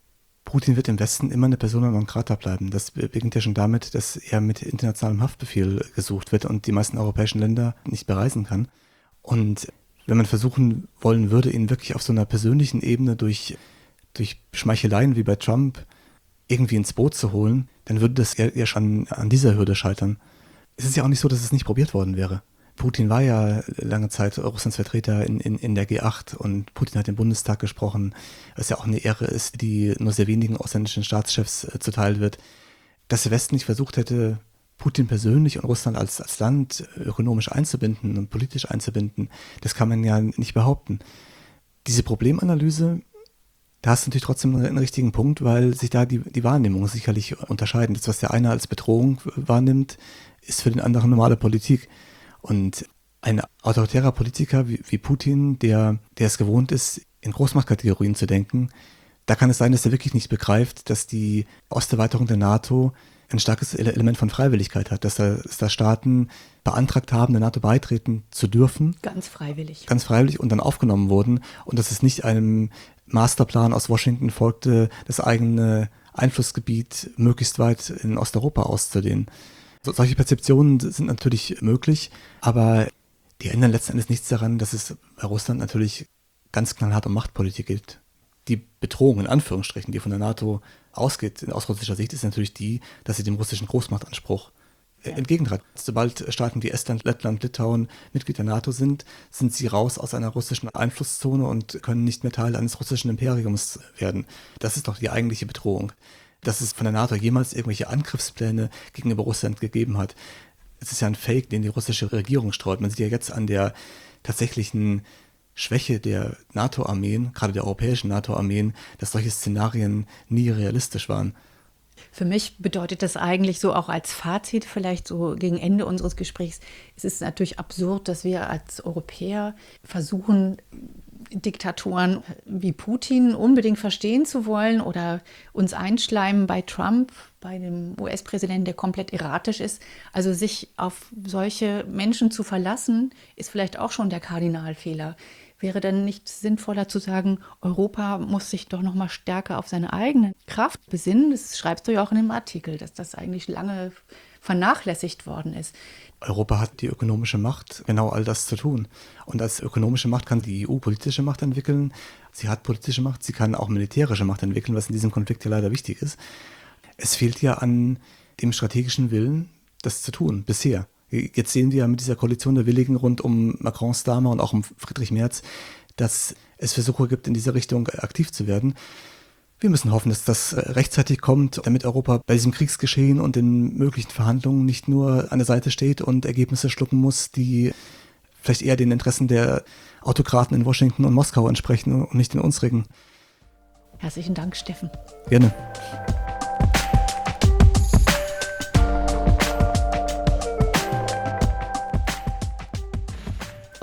Speaker 1: Putin wird im Westen immer eine Persona non grata bleiben. Das beginnt ja schon damit, dass er mit internationalem Haftbefehl gesucht wird und die meisten europäischen Länder nicht bereisen kann. Und wenn man versuchen wollen würde, ihn wirklich auf so einer persönlichen Ebene durch Schmeicheleien wie bei Trump irgendwie ins Boot zu holen, dann würde das eher schon an dieser Hürde scheitern. Es ist ja auch nicht so, dass es nicht probiert worden wäre. Putin war ja lange Zeit Russlands Vertreter in der G8 und Putin hat im Bundestag gesprochen, was ja auch eine Ehre ist, die nur sehr wenigen ausländischen Staatschefs zuteil wird. Dass der Westen nicht versucht hätte, Putin persönlich und Russland als Land ökonomisch einzubinden und politisch einzubinden, das kann man ja nicht behaupten. Diese Problemanalyse, da hast du natürlich trotzdem einen richtigen Punkt, weil sich da die Wahrnehmungen sicherlich unterscheiden. Das, was der eine als Bedrohung wahrnimmt, ist für den anderen normale Politik. Und ein autoritärer Politiker wie Putin, der es gewohnt ist, in Großmachtkategorien zu denken, da kann es sein, dass er wirklich nicht begreift, dass die Osterweiterung der NATO ein starkes Element von Freiwilligkeit hat, dass da Staaten beantragt haben, der NATO beitreten zu dürfen.
Speaker 4: Ganz freiwillig.
Speaker 1: Ganz freiwillig und dann aufgenommen wurden und dass es nicht einem Masterplan aus Washington folgte, das eigene Einflussgebiet möglichst weit in Osteuropa auszudehnen. Solche Perzeptionen sind natürlich möglich, aber die ändern letzten Endes nichts daran, dass es bei Russland natürlich ganz knallhart um Machtpolitik geht. Die Bedrohung, in Anführungsstrichen, die von der NATO ausgeht, aus russischer Sicht, ist natürlich die, dass sie dem russischen Großmachtanspruch entgegentrat. Sobald Staaten wie Estland, Lettland, Litauen Mitglied der NATO sind sie raus aus einer russischen Einflusszone und können nicht mehr Teil eines russischen Imperiums werden. Das ist doch die eigentliche Bedrohung. Dass es von der NATO jemals irgendwelche Angriffspläne gegenüber Russland gegeben hat. Es ist ja ein Fake, den die russische Regierung streut. Man sieht ja jetzt an der tatsächlichen Schwäche der NATO-Armeen, gerade der europäischen NATO-Armeen, dass solche Szenarien nie realistisch waren.
Speaker 4: Für mich bedeutet das eigentlich so auch als Fazit, vielleicht so gegen Ende unseres Gesprächs, es ist natürlich absurd, dass wir als Europäer versuchen, Diktatoren wie Putin unbedingt verstehen zu wollen oder uns einschleimen bei Trump, bei dem US-Präsidenten, der komplett erratisch ist. Also sich auf solche Menschen zu verlassen, ist vielleicht auch schon der Kardinalfehler. Wäre dann nicht sinnvoller zu sagen, Europa muss sich doch noch mal stärker auf seine eigene Kraft besinnen? Das schreibst du ja auch in dem Artikel, dass das eigentlich lange vernachlässigt worden ist.
Speaker 1: Europa hat die ökonomische Macht, genau all das zu tun. Und als ökonomische Macht kann die EU politische Macht entwickeln. Sie hat politische Macht, sie kann auch militärische Macht entwickeln, was in diesem Konflikt ja leider wichtig ist. Es fehlt ja an dem strategischen Willen, das zu tun, bisher. Jetzt sehen wir ja mit dieser Koalition der Willigen rund um Macrons Dame und auch um Friedrich Merz, dass es Versuche gibt, in diese Richtung aktiv zu werden. Wir müssen hoffen, dass das rechtzeitig kommt, damit Europa bei diesem Kriegsgeschehen und den möglichen Verhandlungen nicht nur an der Seite steht und Ergebnisse schlucken muss, die vielleicht eher den Interessen der Autokraten in Washington und Moskau entsprechen und nicht den unsrigen.
Speaker 4: Herzlichen Dank, Steffen.
Speaker 1: Gerne.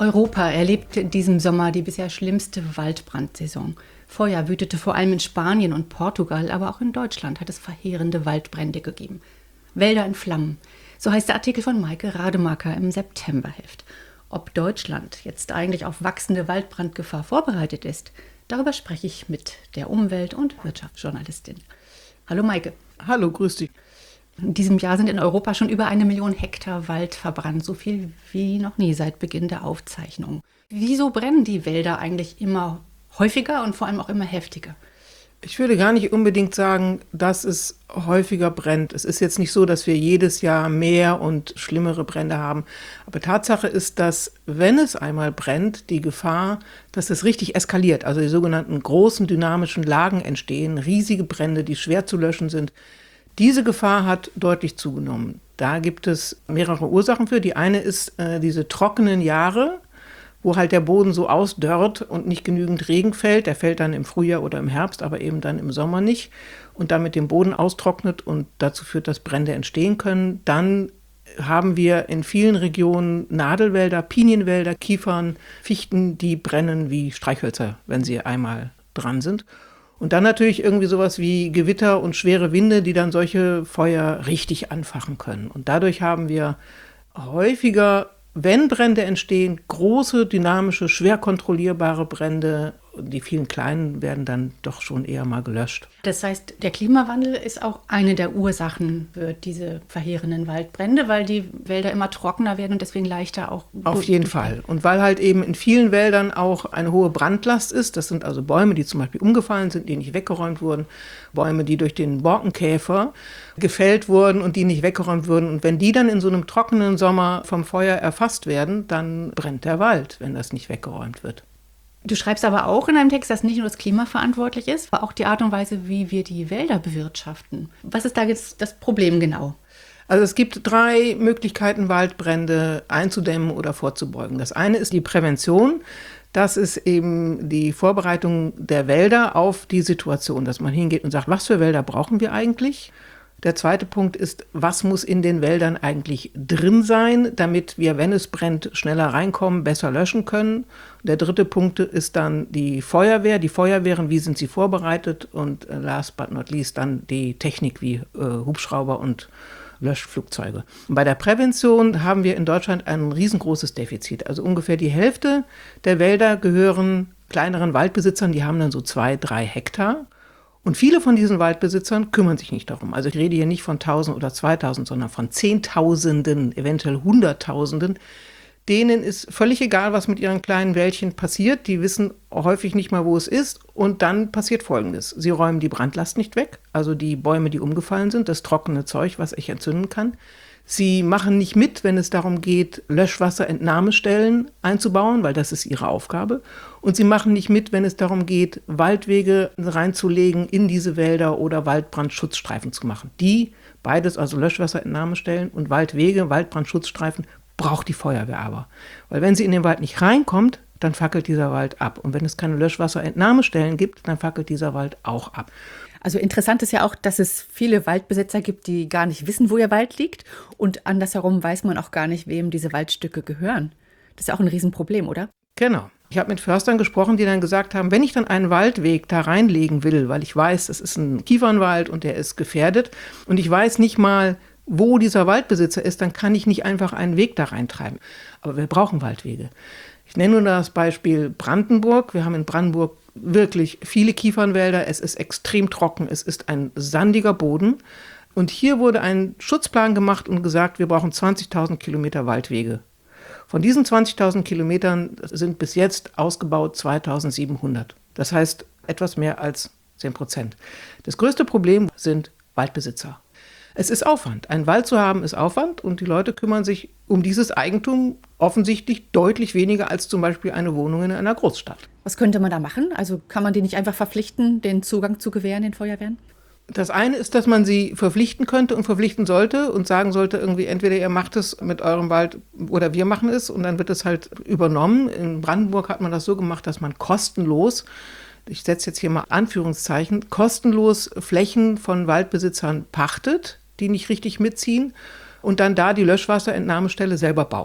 Speaker 4: Europa erlebte in diesem Sommer die bisher schlimmste Waldbrandsaison. Feuer wütete vor allem in Spanien und Portugal, aber auch in Deutschland hat es verheerende Waldbrände gegeben. Wälder in Flammen. So heißt der Artikel von Maike Rademacher im Septemberheft. Ob Deutschland jetzt eigentlich auf wachsende Waldbrandgefahr vorbereitet ist, darüber spreche ich mit der Umwelt- und Wirtschaftsjournalistin. Hallo Maike.
Speaker 2: Hallo, grüß dich.
Speaker 4: In diesem Jahr sind in Europa schon über 1 Million Hektar Wald verbrannt, so viel wie noch nie seit Beginn der Aufzeichnung. Wieso brennen die Wälder eigentlich immer häufiger und vor allem auch immer heftiger?
Speaker 2: Ich würde gar nicht unbedingt sagen, dass es häufiger brennt. Es ist jetzt nicht so, dass wir jedes Jahr mehr und schlimmere Brände haben. Aber Tatsache ist, dass, wenn es einmal brennt, die Gefahr, dass es richtig eskaliert, also die sogenannten großen dynamischen Lagen entstehen, riesige Brände, die schwer zu löschen sind. Diese Gefahr hat deutlich zugenommen. Da gibt es mehrere Ursachen für. Die eine ist diese trockenen Jahre, wo halt der Boden so ausdörrt und nicht genügend Regen fällt. Der fällt dann im Frühjahr oder im Herbst, aber eben dann im Sommer nicht. Und damit den Boden austrocknet und dazu führt, dass Brände entstehen können. Dann haben wir in vielen Regionen Nadelwälder, Pinienwälder, Kiefern, Fichten, die brennen wie Streichhölzer, wenn sie einmal dran sind. Und dann natürlich irgendwie sowas wie Gewitter und schwere Winde, die dann solche Feuer richtig anfachen können. Und dadurch haben wir häufiger, wenn Brände entstehen, große, dynamische, schwer kontrollierbare Brände. Die vielen kleinen werden dann doch schon eher mal gelöscht.
Speaker 4: Das heißt, der Klimawandel ist auch eine der Ursachen für diese verheerenden Waldbrände, weil die Wälder immer trockener werden und deswegen leichter auch...
Speaker 2: Auf jeden Fall. Und weil halt eben in vielen Wäldern auch eine hohe Brandlast ist. Das sind also Bäume, die zum Beispiel umgefallen sind, die nicht weggeräumt wurden. Bäume, die durch den Borkenkäfer gefällt wurden und die nicht weggeräumt wurden. Und wenn die dann in so einem trockenen Sommer vom Feuer erfasst werden, dann brennt der Wald, wenn das nicht weggeräumt wird.
Speaker 4: Du schreibst aber auch in deinem Text, dass nicht nur das Klima verantwortlich ist, aber auch die Art und Weise, wie wir die Wälder bewirtschaften. Was ist da jetzt das Problem genau?
Speaker 2: Also es gibt 3 Möglichkeiten, Waldbrände einzudämmen oder vorzubeugen. Das eine ist die Prävention. Das ist eben die Vorbereitung der Wälder auf die Situation, dass man hingeht und sagt, was für Wälder brauchen wir eigentlich? Der zweite Punkt ist, was muss in den Wäldern eigentlich drin sein, damit wir, wenn es brennt, schneller reinkommen, besser löschen können. Der dritte Punkt ist dann die Feuerwehr. Die Feuerwehren, wie sind sie vorbereitet? Und last but not least dann die Technik wie Hubschrauber und Löschflugzeuge. Und bei der Prävention haben wir in Deutschland ein riesengroßes Defizit. Also ungefähr die Hälfte der Wälder gehören kleineren Waldbesitzern, die haben dann so 2-3 Hektar. Und viele von diesen Waldbesitzern kümmern sich nicht darum. Also ich rede hier nicht von 1000 oder 2000, sondern von Zehntausenden, eventuell Hunderttausenden. Denen ist völlig egal, was mit ihren kleinen Wäldchen passiert. Die wissen häufig nicht mal, wo es ist. Und dann passiert Folgendes. Sie räumen die Brandlast nicht weg, also die Bäume, die umgefallen sind, das trockene Zeug, was ich entzünden kann. Sie machen nicht mit, wenn es darum geht, Löschwasserentnahmestellen einzubauen, weil das ist ihre Aufgabe. Und sie machen nicht mit, wenn es darum geht, Waldwege reinzulegen in diese Wälder oder Waldbrandschutzstreifen zu machen. Die, beides, also Löschwasserentnahmestellen und Waldwege, Waldbrandschutzstreifen, braucht die Feuerwehr aber. Weil wenn sie in den Wald nicht reinkommt, dann fackelt dieser Wald ab. Und wenn es keine Löschwasserentnahmestellen gibt, dann fackelt dieser Wald auch ab.
Speaker 4: Also interessant ist ja auch, dass es viele Waldbesitzer gibt, die gar nicht wissen, wo ihr Wald liegt. Und andersherum weiß man auch gar nicht, wem diese Waldstücke gehören. Das ist ja auch ein Riesenproblem, oder?
Speaker 2: Genau. Ich habe mit Förstern gesprochen, die dann gesagt haben, wenn ich dann einen Waldweg da reinlegen will, weil ich weiß, es ist ein Kiefernwald und der ist gefährdet und ich weiß nicht mal, wo dieser Waldbesitzer ist, dann kann ich nicht einfach einen Weg da reintreiben. Aber wir brauchen Waldwege. Ich nenne nur das Beispiel Brandenburg. Wir haben in Brandenburg wirklich viele Kiefernwälder. Es ist extrem trocken. Es ist ein sandiger Boden. Und hier wurde ein Schutzplan gemacht und gesagt, wir brauchen 20.000 Kilometer Waldwege. Von diesen 20.000 Kilometern sind bis jetzt ausgebaut 2.700. Das heißt etwas mehr als 10%. Das größte Problem sind Waldbesitzer. Es ist Aufwand. Einen Wald zu haben ist Aufwand und die Leute kümmern sich um dieses Eigentum offensichtlich deutlich weniger als zum Beispiel eine Wohnung in einer Großstadt.
Speaker 4: Was könnte man da machen? Also kann man die nicht einfach verpflichten, den Zugang zu gewähren, den Feuerwehren?
Speaker 2: Das eine ist, dass man sie verpflichten könnte und verpflichten sollte und sagen sollte, irgendwie entweder ihr macht es mit eurem Wald oder wir machen es und dann wird es halt übernommen. In Brandenburg hat man das so gemacht, dass man kostenlos, ich setze jetzt hier mal Anführungszeichen, kostenlos Flächen von Waldbesitzern pachtet, die nicht richtig mitziehen und dann da die Löschwasserentnahmestelle selber baut.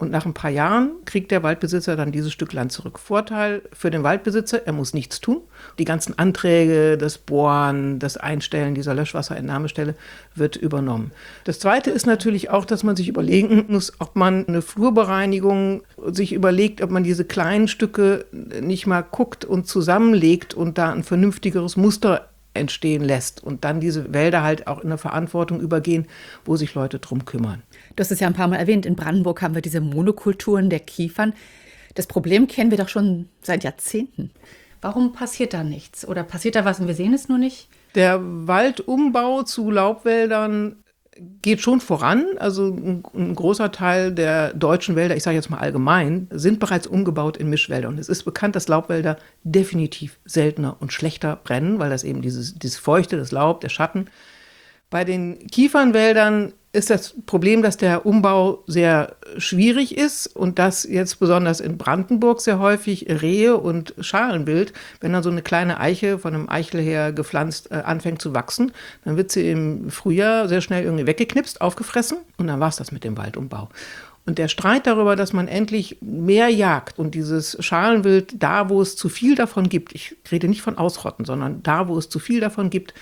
Speaker 2: Und nach ein paar Jahren kriegt der Waldbesitzer dann dieses Stück Land zurück. Vorteil für den Waldbesitzer, er muss nichts tun. Die ganzen Anträge, das Bohren, das Einstellen dieser Löschwasserentnahmestelle wird übernommen. Das Zweite ist natürlich auch, dass man sich überlegen muss, ob man eine Flurbereinigung sich überlegt, ob man diese kleinen Stücke nicht mal guckt und zusammenlegt und da ein vernünftigeres Muster entstehen lässt und dann diese Wälder halt auch in eine Verantwortung übergehen, wo sich Leute drum kümmern.
Speaker 4: Du hast es ja ein paar Mal erwähnt, in Brandenburg haben wir diese Monokulturen der Kiefern. Das Problem kennen wir doch schon seit Jahrzehnten. Warum passiert da nichts? Oder passiert da was und wir sehen es nur nicht?
Speaker 2: Der Waldumbau zu Laubwäldern geht schon voran. Also ein großer Teil der deutschen Wälder, ich sage jetzt mal allgemein, sind bereits umgebaut in Mischwälder. Und es ist bekannt, dass Laubwälder definitiv seltener und schlechter brennen, weil das eben dieses Feuchte, das Laub, der Schatten. Bei den Kiefernwäldern ist das Problem, dass der Umbau sehr schwierig ist und dass jetzt besonders in Brandenburg sehr häufig Rehe und Schalenwild, wenn dann so eine kleine Eiche von einem Eichel her gepflanzt anfängt zu wachsen, dann wird sie im Frühjahr sehr schnell irgendwie weggeknipst, aufgefressen und dann war es das mit dem Waldumbau. Und der Streit darüber, dass man endlich mehr jagt und dieses Schalenwild da, wo es zu viel davon gibt, ich rede nicht von Ausrotten, sondern da, wo es zu viel davon gibt,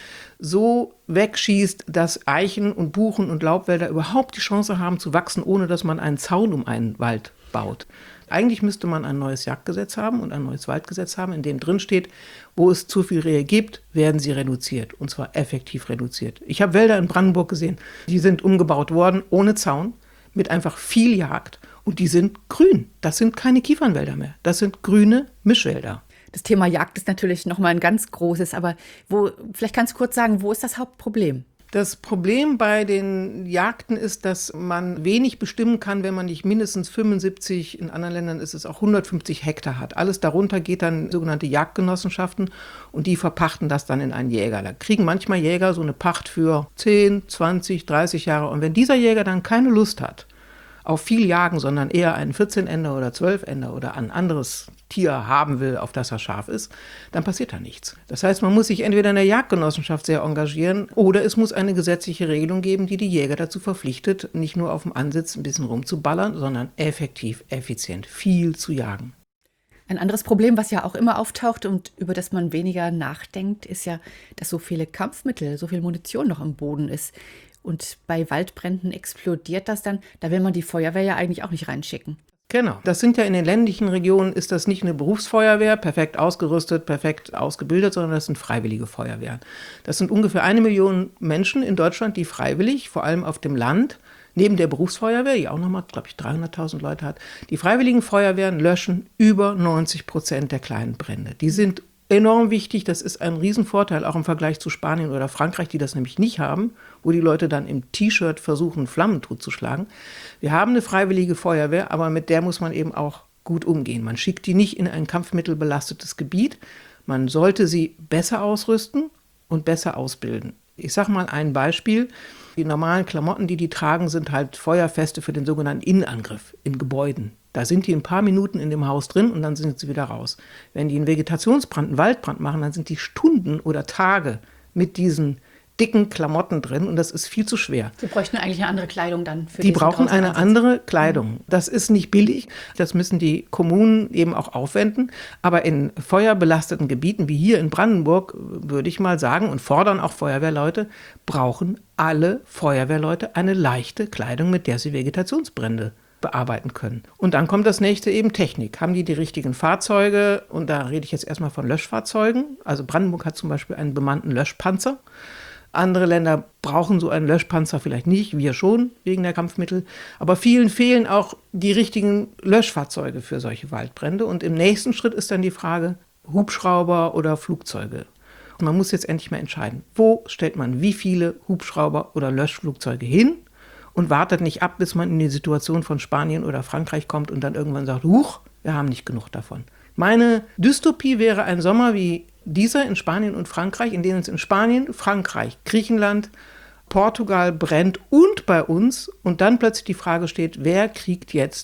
Speaker 2: so wegschießt, dass Eichen und Buchen und Laubwälder überhaupt die Chance haben zu wachsen, ohne dass man einen Zaun um einen Wald baut. Eigentlich müsste man ein neues Jagdgesetz haben und ein neues Waldgesetz haben, in dem drin steht, wo es zu viel Rehe gibt, werden sie reduziert, und zwar effektiv reduziert. Ich habe Wälder in Brandenburg gesehen, die sind umgebaut worden ohne Zaun, mit einfach viel Jagd, und die sind grün. Das sind keine Kiefernwälder mehr, das sind grüne Mischwälder.
Speaker 4: Das Thema Jagd ist natürlich nochmal ein ganz großes, aber vielleicht kannst du kurz sagen, wo ist das Hauptproblem?
Speaker 2: Das Problem bei den Jagden ist, dass man wenig bestimmen kann, wenn man nicht mindestens 75, in anderen Ländern ist es auch 150 Hektar hat. Alles darunter geht dann sogenannte Jagdgenossenschaften und die verpachten das dann in einen Jäger. Da kriegen manchmal Jäger so eine Pacht für 10, 20, 30 Jahre. Und wenn dieser Jäger dann keine Lust hat auf viel Jagen, sondern eher einen 14-Ender oder 12-Ender oder ein anderes Tier haben will, auf das er scharf ist, dann passiert da nichts. Das heißt, man muss sich entweder in der Jagdgenossenschaft sehr engagieren oder es muss eine gesetzliche Regelung geben, die die Jäger dazu verpflichtet, nicht nur auf dem Ansitz ein bisschen rumzuballern, sondern effektiv, effizient, viel zu jagen.
Speaker 4: Ein anderes Problem, was ja auch immer auftaucht und über das man weniger nachdenkt, ist ja, dass so viele Kampfmittel, so viel Munition noch im Boden ist. Und bei Waldbränden explodiert das dann. Da will man die Feuerwehr ja eigentlich auch nicht reinschicken.
Speaker 2: Genau, das sind ja in den ländlichen Regionen, ist das nicht eine Berufsfeuerwehr, perfekt ausgerüstet, perfekt ausgebildet, sondern das sind freiwillige Feuerwehren. Das sind ungefähr 1 Million Menschen in Deutschland, die freiwillig, vor allem auf dem Land, neben der Berufsfeuerwehr, die auch nochmal, glaube ich, 300.000 Leute hat, die freiwilligen Feuerwehren löschen über 90% der kleinen Brände. Die sind enorm wichtig, das ist ein Riesenvorteil, auch im Vergleich zu Spanien oder Frankreich, die das nämlich nicht haben, wo die Leute dann im T-Shirt versuchen, Flammen totzuschlagen. Wir haben eine freiwillige Feuerwehr, aber mit der muss man eben auch gut umgehen. Man schickt die nicht in ein kampfmittelbelastetes Gebiet. Man sollte sie besser ausrüsten und besser ausbilden. Ich sage mal ein Beispiel. Die normalen Klamotten, die tragen, sind halt Feuerfeste für den sogenannten Innenangriff in Gebäuden. Da sind die ein paar Minuten in dem Haus drin und dann sind sie wieder raus. Wenn die einen Vegetationsbrand, einen Waldbrand machen, dann sind die Stunden oder Tage mit diesen dicken Klamotten drin und das ist viel zu schwer.
Speaker 4: Sie bräuchten eigentlich eine andere Kleidung dann für
Speaker 2: die brauchen eine andere Kleidung. Das ist nicht billig, das müssen die Kommunen eben auch aufwenden. Aber in feuerbelasteten Gebieten wie hier in Brandenburg, würde ich mal sagen, und fordern auch Feuerwehrleute, brauchen alle Feuerwehrleute eine leichte Kleidung, mit der sie Vegetationsbrände bearbeiten können. Und dann kommt das nächste eben Technik. Haben die richtigen Fahrzeuge? Und da rede ich jetzt erstmal von Löschfahrzeugen. Also Brandenburg hat zum Beispiel einen bemannten Löschpanzer. Andere Länder brauchen so einen Löschpanzer vielleicht nicht, wir schon, wegen der Kampfmittel. Aber vielen fehlen auch die richtigen Löschfahrzeuge für solche Waldbrände. Und im nächsten Schritt ist dann die Frage, Hubschrauber oder Flugzeuge. Und man muss jetzt endlich mal entscheiden, wo stellt man wie viele Hubschrauber oder Löschflugzeuge hin und wartet nicht ab, bis man in die Situation von Spanien oder Frankreich kommt und dann irgendwann sagt, huch, wir haben nicht genug davon. Meine Dystopie wäre ein Sommer wie dieser in Spanien und Frankreich, in denen es in Spanien, Frankreich, Griechenland, Portugal brennt und bei uns und dann plötzlich die Frage steht, wer kriegt jetzt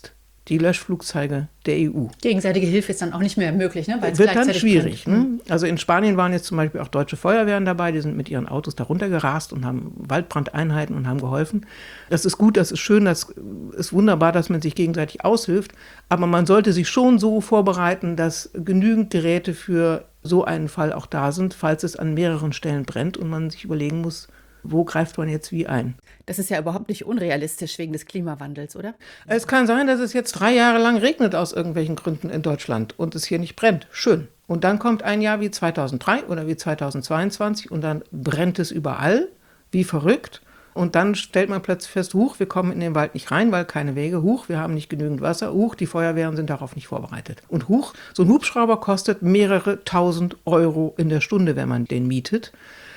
Speaker 2: die Löschflugzeuge der EU.
Speaker 4: Gegenseitige Hilfe ist dann auch nicht mehr möglich, ne? Weil es
Speaker 2: Wird dann
Speaker 4: gleichzeitig
Speaker 2: schwierig.
Speaker 4: brennt.
Speaker 2: Ne? Also in Spanien waren jetzt zum Beispiel auch deutsche Feuerwehren dabei, die sind mit ihren Autos da runtergerast und haben Waldbrandeinheiten und haben geholfen. Das ist gut, das ist schön, das ist wunderbar, dass man sich gegenseitig aushilft. Aber man sollte sich schon so vorbereiten, dass genügend Geräte für so einen Fall auch da sind, falls es an mehreren Stellen brennt und man sich überlegen muss, wo greift man jetzt wie ein.
Speaker 4: Das ist ja überhaupt nicht unrealistisch wegen des Klimawandels, oder?
Speaker 2: Es kann sein, dass es jetzt 3 Jahre lang regnet aus irgendwelchen Gründen in Deutschland und es hier nicht brennt. Schön. Und dann kommt ein Jahr wie 2003 oder wie 2022 und dann brennt es überall, wie verrückt. Und dann stellt man plötzlich fest, wir kommen in den Wald nicht rein, weil keine Wege, wir haben nicht genügend Wasser, die Feuerwehren sind darauf nicht vorbereitet. Und so ein Hubschrauber kostet mehrere tausend Euro in der Stunde, wenn man den mietet.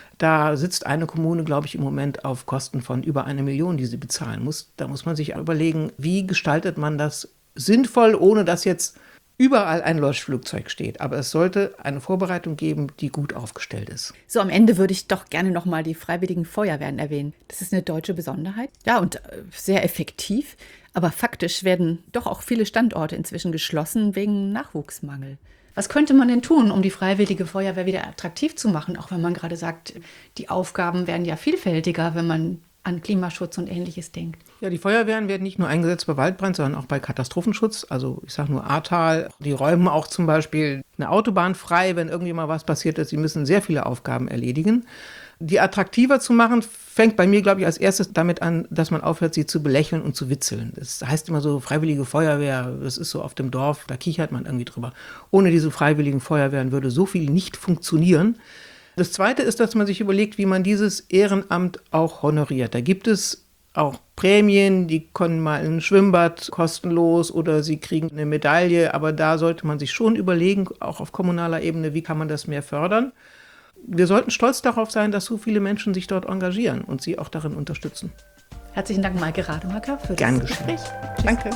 Speaker 2: Da sitzt eine Kommune, glaube ich, im Moment auf Kosten von über 1 Million, die sie bezahlen muss. Da muss man sich überlegen, wie gestaltet man das sinnvoll, ohne dass jetzt überall ein Löschflugzeug steht. Aber es sollte eine Vorbereitung geben, die gut aufgestellt ist.
Speaker 4: So, am Ende würde ich doch gerne nochmal die Freiwilligen Feuerwehren erwähnen. Das ist eine deutsche Besonderheit. Ja, und sehr effektiv. Aber faktisch werden doch auch viele Standorte inzwischen geschlossen wegen Nachwuchsmangel. Was könnte man denn tun, um die Freiwillige Feuerwehr wieder attraktiv zu machen? Auch wenn man gerade sagt, die Aufgaben werden ja vielfältiger, wenn man an Klimaschutz und Ähnliches denkt.
Speaker 2: Ja, die Feuerwehren werden nicht nur eingesetzt bei Waldbrand, sondern auch bei Katastrophenschutz. Also ich sage nur Ahrtal. Die räumen auch zum Beispiel eine Autobahn frei, wenn irgendwie mal was passiert ist. Sie müssen sehr viele Aufgaben erledigen. Die attraktiver zu machen, fängt bei mir, glaube ich, als erstes damit an, dass man aufhört, sie zu belächeln und zu witzeln. Das heißt immer so, Freiwillige Feuerwehr, das ist so auf dem Dorf, da kichert man irgendwie drüber. Ohne diese Freiwilligen Feuerwehren würde so viel nicht funktionieren. Das Zweite ist, dass man sich überlegt, wie man dieses Ehrenamt auch honoriert. Da gibt es auch Prämien, die können mal in ein Schwimmbad kostenlos oder sie kriegen eine Medaille. Aber da sollte man sich schon überlegen, auch auf kommunaler Ebene, wie kann man das mehr fördern. Wir sollten stolz darauf sein, dass so viele Menschen sich dort engagieren und sie auch darin unterstützen.
Speaker 4: Herzlichen Dank, Maike Rademacher, für
Speaker 2: Gern
Speaker 4: das
Speaker 2: geschehen.
Speaker 4: Gespräch.
Speaker 2: Danke.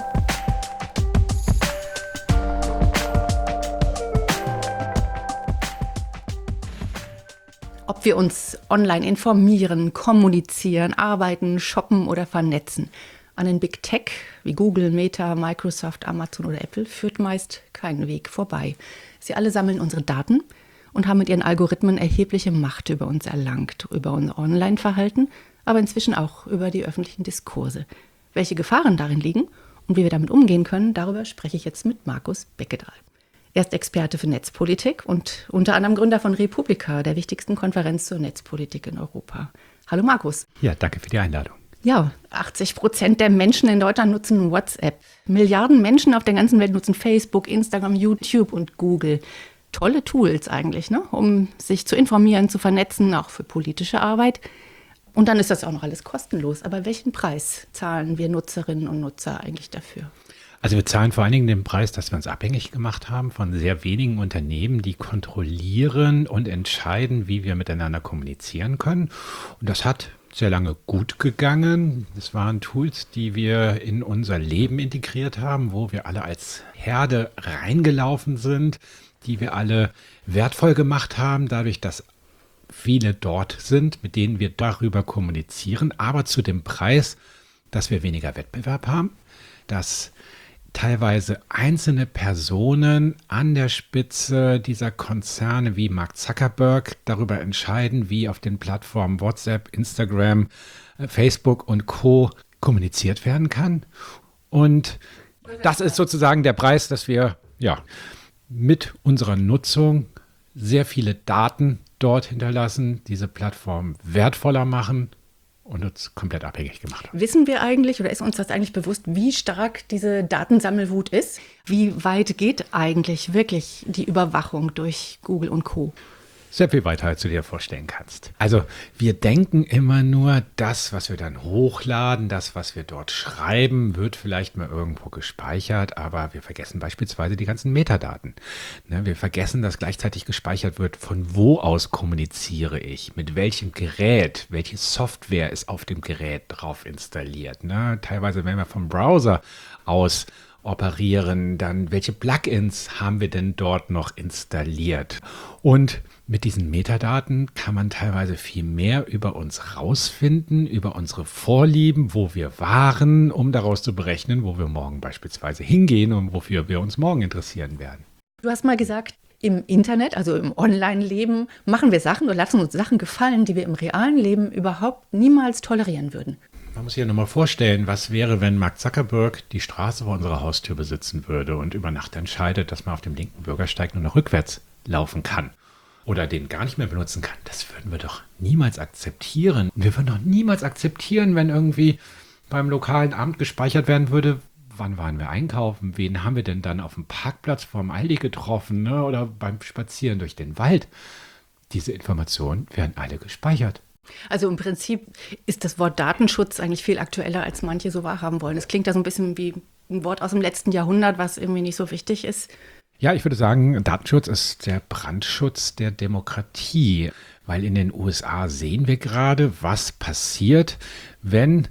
Speaker 4: Ob wir uns online informieren, kommunizieren, arbeiten, shoppen oder vernetzen. An den Big Tech wie Google, Meta, Microsoft, Amazon oder Apple führt meist kein Weg vorbei. Sie alle sammeln unsere Daten und haben mit ihren Algorithmen erhebliche Macht über uns erlangt, über unser Online-Verhalten, aber inzwischen auch über die öffentlichen Diskurse. Welche Gefahren darin liegen und wie wir damit umgehen können, darüber spreche ich jetzt mit Markus Beckedahl. Er ist Experte für Netzpolitik und unter anderem Gründer von Republika, der wichtigsten Konferenz zur Netzpolitik in Europa. Hallo Markus.
Speaker 3: Ja, danke für die Einladung.
Speaker 4: Ja, 80% der Menschen in Deutschland nutzen WhatsApp. Milliarden Menschen auf der ganzen Welt nutzen Facebook, Instagram, YouTube und Google. Tolle Tools eigentlich, ne? Um sich zu informieren, zu vernetzen, auch für politische Arbeit. Und dann ist das auch noch alles kostenlos. Aber welchen Preis zahlen wir Nutzerinnen und Nutzer eigentlich dafür?
Speaker 3: Also wir zahlen vor allen Dingen den Preis, dass wir uns abhängig gemacht haben von sehr wenigen Unternehmen, die kontrollieren und entscheiden, wie wir miteinander kommunizieren können. Und das hat sehr lange gut gegangen. Das waren Tools, die wir in unser Leben integriert haben, wo wir alle als Herde reingelaufen sind, die wir alle wertvoll gemacht haben, dadurch, dass viele dort sind, mit denen wir darüber kommunizieren, aber zu dem Preis, dass wir weniger Wettbewerb haben, dass teilweise einzelne Personen an der Spitze dieser Konzerne wie Mark Zuckerberg darüber entscheiden, wie auf den Plattformen WhatsApp, Instagram, Facebook und Co. kommuniziert werden kann. Und das ist sozusagen der Preis, dass wir mit unserer Nutzung sehr viele Daten dort hinterlassen, diese Plattform wertvoller machen und uns komplett abhängig gemacht haben.
Speaker 4: Wissen wir eigentlich oder ist uns das eigentlich bewusst, wie stark diese Datensammelwut ist? Wie weit geht eigentlich wirklich die Überwachung durch Google und Co.?
Speaker 3: Sehr viel weiter, als du dir vorstellen kannst. Also wir denken immer nur, das, was wir dann hochladen, das, was wir dort schreiben, wird vielleicht mal irgendwo gespeichert, aber wir vergessen beispielsweise die ganzen Metadaten. Wir vergessen, dass gleichzeitig gespeichert wird, von wo aus kommuniziere ich, mit welchem Gerät, welche Software ist auf dem Gerät drauf installiert. Teilweise, wenn wir vom Browser aus operieren, dann welche Plugins haben wir denn dort noch installiert? Und mit diesen Metadaten kann man teilweise viel mehr über uns rausfinden, über unsere Vorlieben, wo wir waren, um daraus zu berechnen, wo wir morgen beispielsweise hingehen und wofür wir uns morgen interessieren werden.
Speaker 4: Du hast mal gesagt, im Internet, also im Online-Leben, machen wir Sachen oder lassen uns Sachen gefallen, die wir im realen Leben überhaupt niemals tolerieren würden.
Speaker 3: Man muss sich ja nochmal vorstellen, was wäre, wenn Mark Zuckerberg die Straße vor unserer Haustür besitzen würde und über Nacht entscheidet, dass man auf dem linken Bürgersteig nur noch rückwärts laufen kann oder den gar nicht mehr benutzen kann. Das würden wir doch niemals akzeptieren. Und wir würden doch niemals akzeptieren, wenn irgendwie beim lokalen Amt gespeichert werden würde, wann waren wir einkaufen, wen haben wir denn dann auf dem Parkplatz vorm Aldi getroffen, ne? Oder beim Spazieren durch den Wald. Diese Informationen werden alle gespeichert.
Speaker 4: Also im Prinzip ist das Wort Datenschutz eigentlich viel aktueller, als manche so wahrhaben wollen. Es klingt ja so ein bisschen wie ein Wort aus dem letzten Jahrhundert, was irgendwie nicht so wichtig ist.
Speaker 3: Ja, ich würde sagen, Datenschutz ist der Brandschutz der Demokratie, weil in den USA sehen wir gerade, was passiert, wenn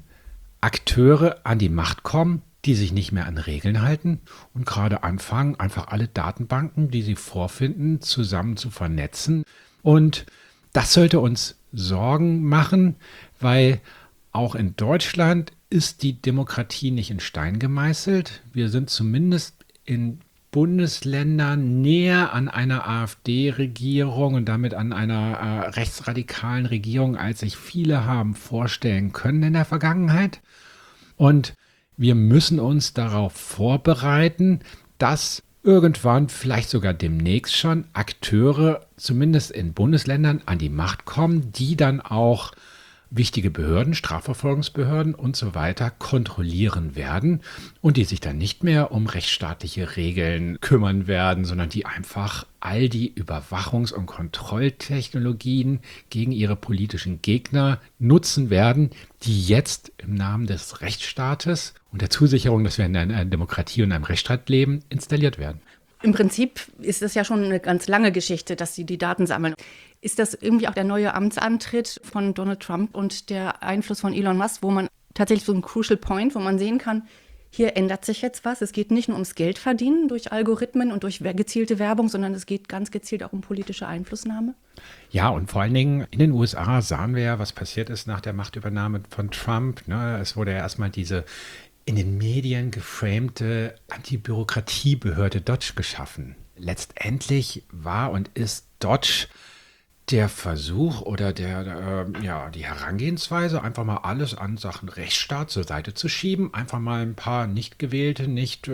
Speaker 3: Akteure an die Macht kommen, die sich nicht mehr an Regeln halten und gerade anfangen, einfach alle Datenbanken, die sie vorfinden, zusammen zu vernetzen. Und das sollte uns Sorgen machen, weil auch in Deutschland ist die Demokratie nicht in Stein gemeißelt. Wir sind zumindest in Bundesländern näher an einer AfD-Regierung und damit an einer rechtsradikalen Regierung, als sich viele haben vorstellen können in der Vergangenheit. Und wir müssen uns darauf vorbereiten, dass irgendwann, vielleicht sogar demnächst schon, Akteure zumindest in Bundesländern an die Macht kommen, die dann auch wichtige Behörden, Strafverfolgungsbehörden und so weiter kontrollieren werden und die sich dann nicht mehr um rechtsstaatliche Regeln kümmern werden, sondern die einfach all die Überwachungs- und Kontrolltechnologien gegen ihre politischen Gegner nutzen werden, die jetzt im Namen des Rechtsstaates und der Zusicherung, dass wir in einer Demokratie und einem Rechtsstaat leben, installiert werden.
Speaker 4: Im Prinzip ist es ja schon eine ganz lange Geschichte, dass sie die Daten sammeln. Ist das irgendwie auch der neue Amtsantritt von Donald Trump und der Einfluss von Elon Musk, wo man tatsächlich so ein Crucial Point, wo man sehen kann, hier ändert sich jetzt was. Es geht nicht nur ums Geldverdienen durch Algorithmen und durch gezielte Werbung, sondern es geht ganz gezielt auch um politische Einflussnahme?
Speaker 3: Ja, und vor allen Dingen in den USA sahen wir ja, was passiert ist nach der Machtübernahme von Trump. Es wurde ja erstmal diese in den Medien geframte Antibürokratiebehörde Dodge geschaffen. Letztendlich war und ist Dodge der Versuch oder die Herangehensweise, einfach mal alles an Sachen Rechtsstaat zur Seite zu schieben, einfach mal ein paar nicht gewählte,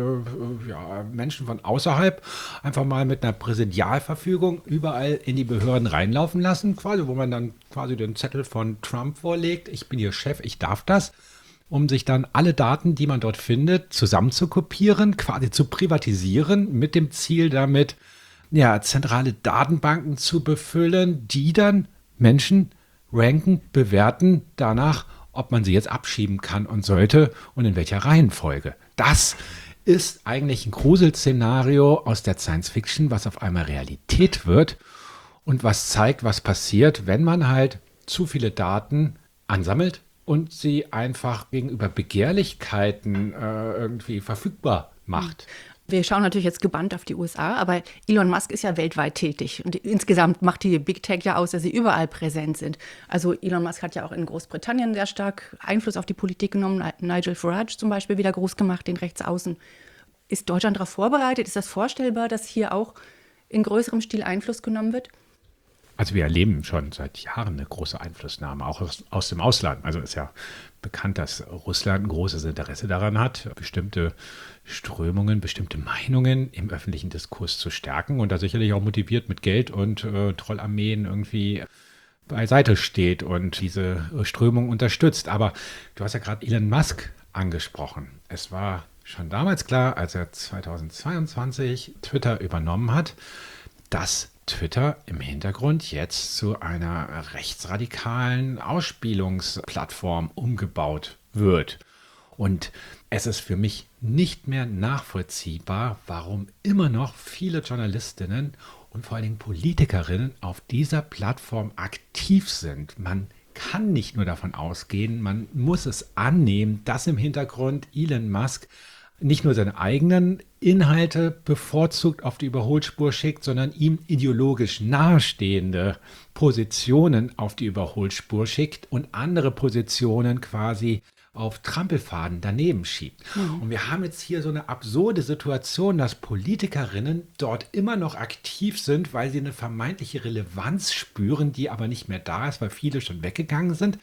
Speaker 3: Menschen von außerhalb, einfach mal mit einer Präsidialverfügung überall in die Behörden reinlaufen lassen, quasi, wo man dann quasi den Zettel von Trump vorlegt, ich bin hier Chef, ich darf das, um sich dann alle Daten, die man dort findet, zusammen zu kopieren, quasi zu privatisieren, mit dem Ziel damit, zentrale Datenbanken zu befüllen, die dann Menschen ranken, bewerten danach, ob man sie jetzt abschieben kann und sollte und in welcher Reihenfolge. Das ist eigentlich ein Gruselszenario aus der Science Fiction, was auf einmal Realität wird und was zeigt, was passiert, wenn man halt zu viele Daten ansammelt und sie einfach gegenüber Begehrlichkeiten irgendwie verfügbar macht.
Speaker 4: Wir schauen natürlich jetzt gebannt auf die USA, aber Elon Musk ist ja weltweit tätig. Und insgesamt macht die Big Tech ja aus, dass sie überall präsent sind. Also Elon Musk hat ja auch in Großbritannien sehr stark Einfluss auf die Politik genommen. Nigel Farage zum Beispiel wieder groß gemacht, den Rechtsaußen. Ist Deutschland darauf vorbereitet? Ist das vorstellbar, dass hier auch in größerem Stil Einfluss genommen wird?
Speaker 3: Also wir erleben schon seit Jahren eine große Einflussnahme, auch aus dem Ausland. Also ist ja bekannt, dass Russland ein großes Interesse daran hat, bestimmte Strömungen, bestimmte Meinungen im öffentlichen Diskurs zu stärken und da sicherlich auch motiviert mit Geld und Trollarmeen irgendwie beiseite steht und diese Strömung unterstützt. Aber du hast ja gerade Elon Musk angesprochen. Es war schon damals klar, als er 2022 Twitter übernommen hat, dass Twitter im Hintergrund jetzt zu einer rechtsradikalen Ausspielungsplattform umgebaut wird. Und es ist für mich nicht mehr nachvollziehbar, warum immer noch viele Journalistinnen und vor allen Dingen Politikerinnen auf dieser Plattform aktiv sind. Man kann nicht nur davon ausgehen, man muss es annehmen, dass im Hintergrund Elon Musk nicht nur seine eigenen Inhalte bevorzugt auf die Überholspur schickt, sondern ihm ideologisch nahestehende Positionen auf die Überholspur schickt und andere Positionen quasi auf Trampelfaden daneben schiebt. Und wir haben jetzt hier so eine absurde Situation, dass Politikerinnen dort immer noch aktiv sind, weil sie eine vermeintliche Relevanz spüren, die aber nicht mehr da ist, weil viele schon weggegangen sind.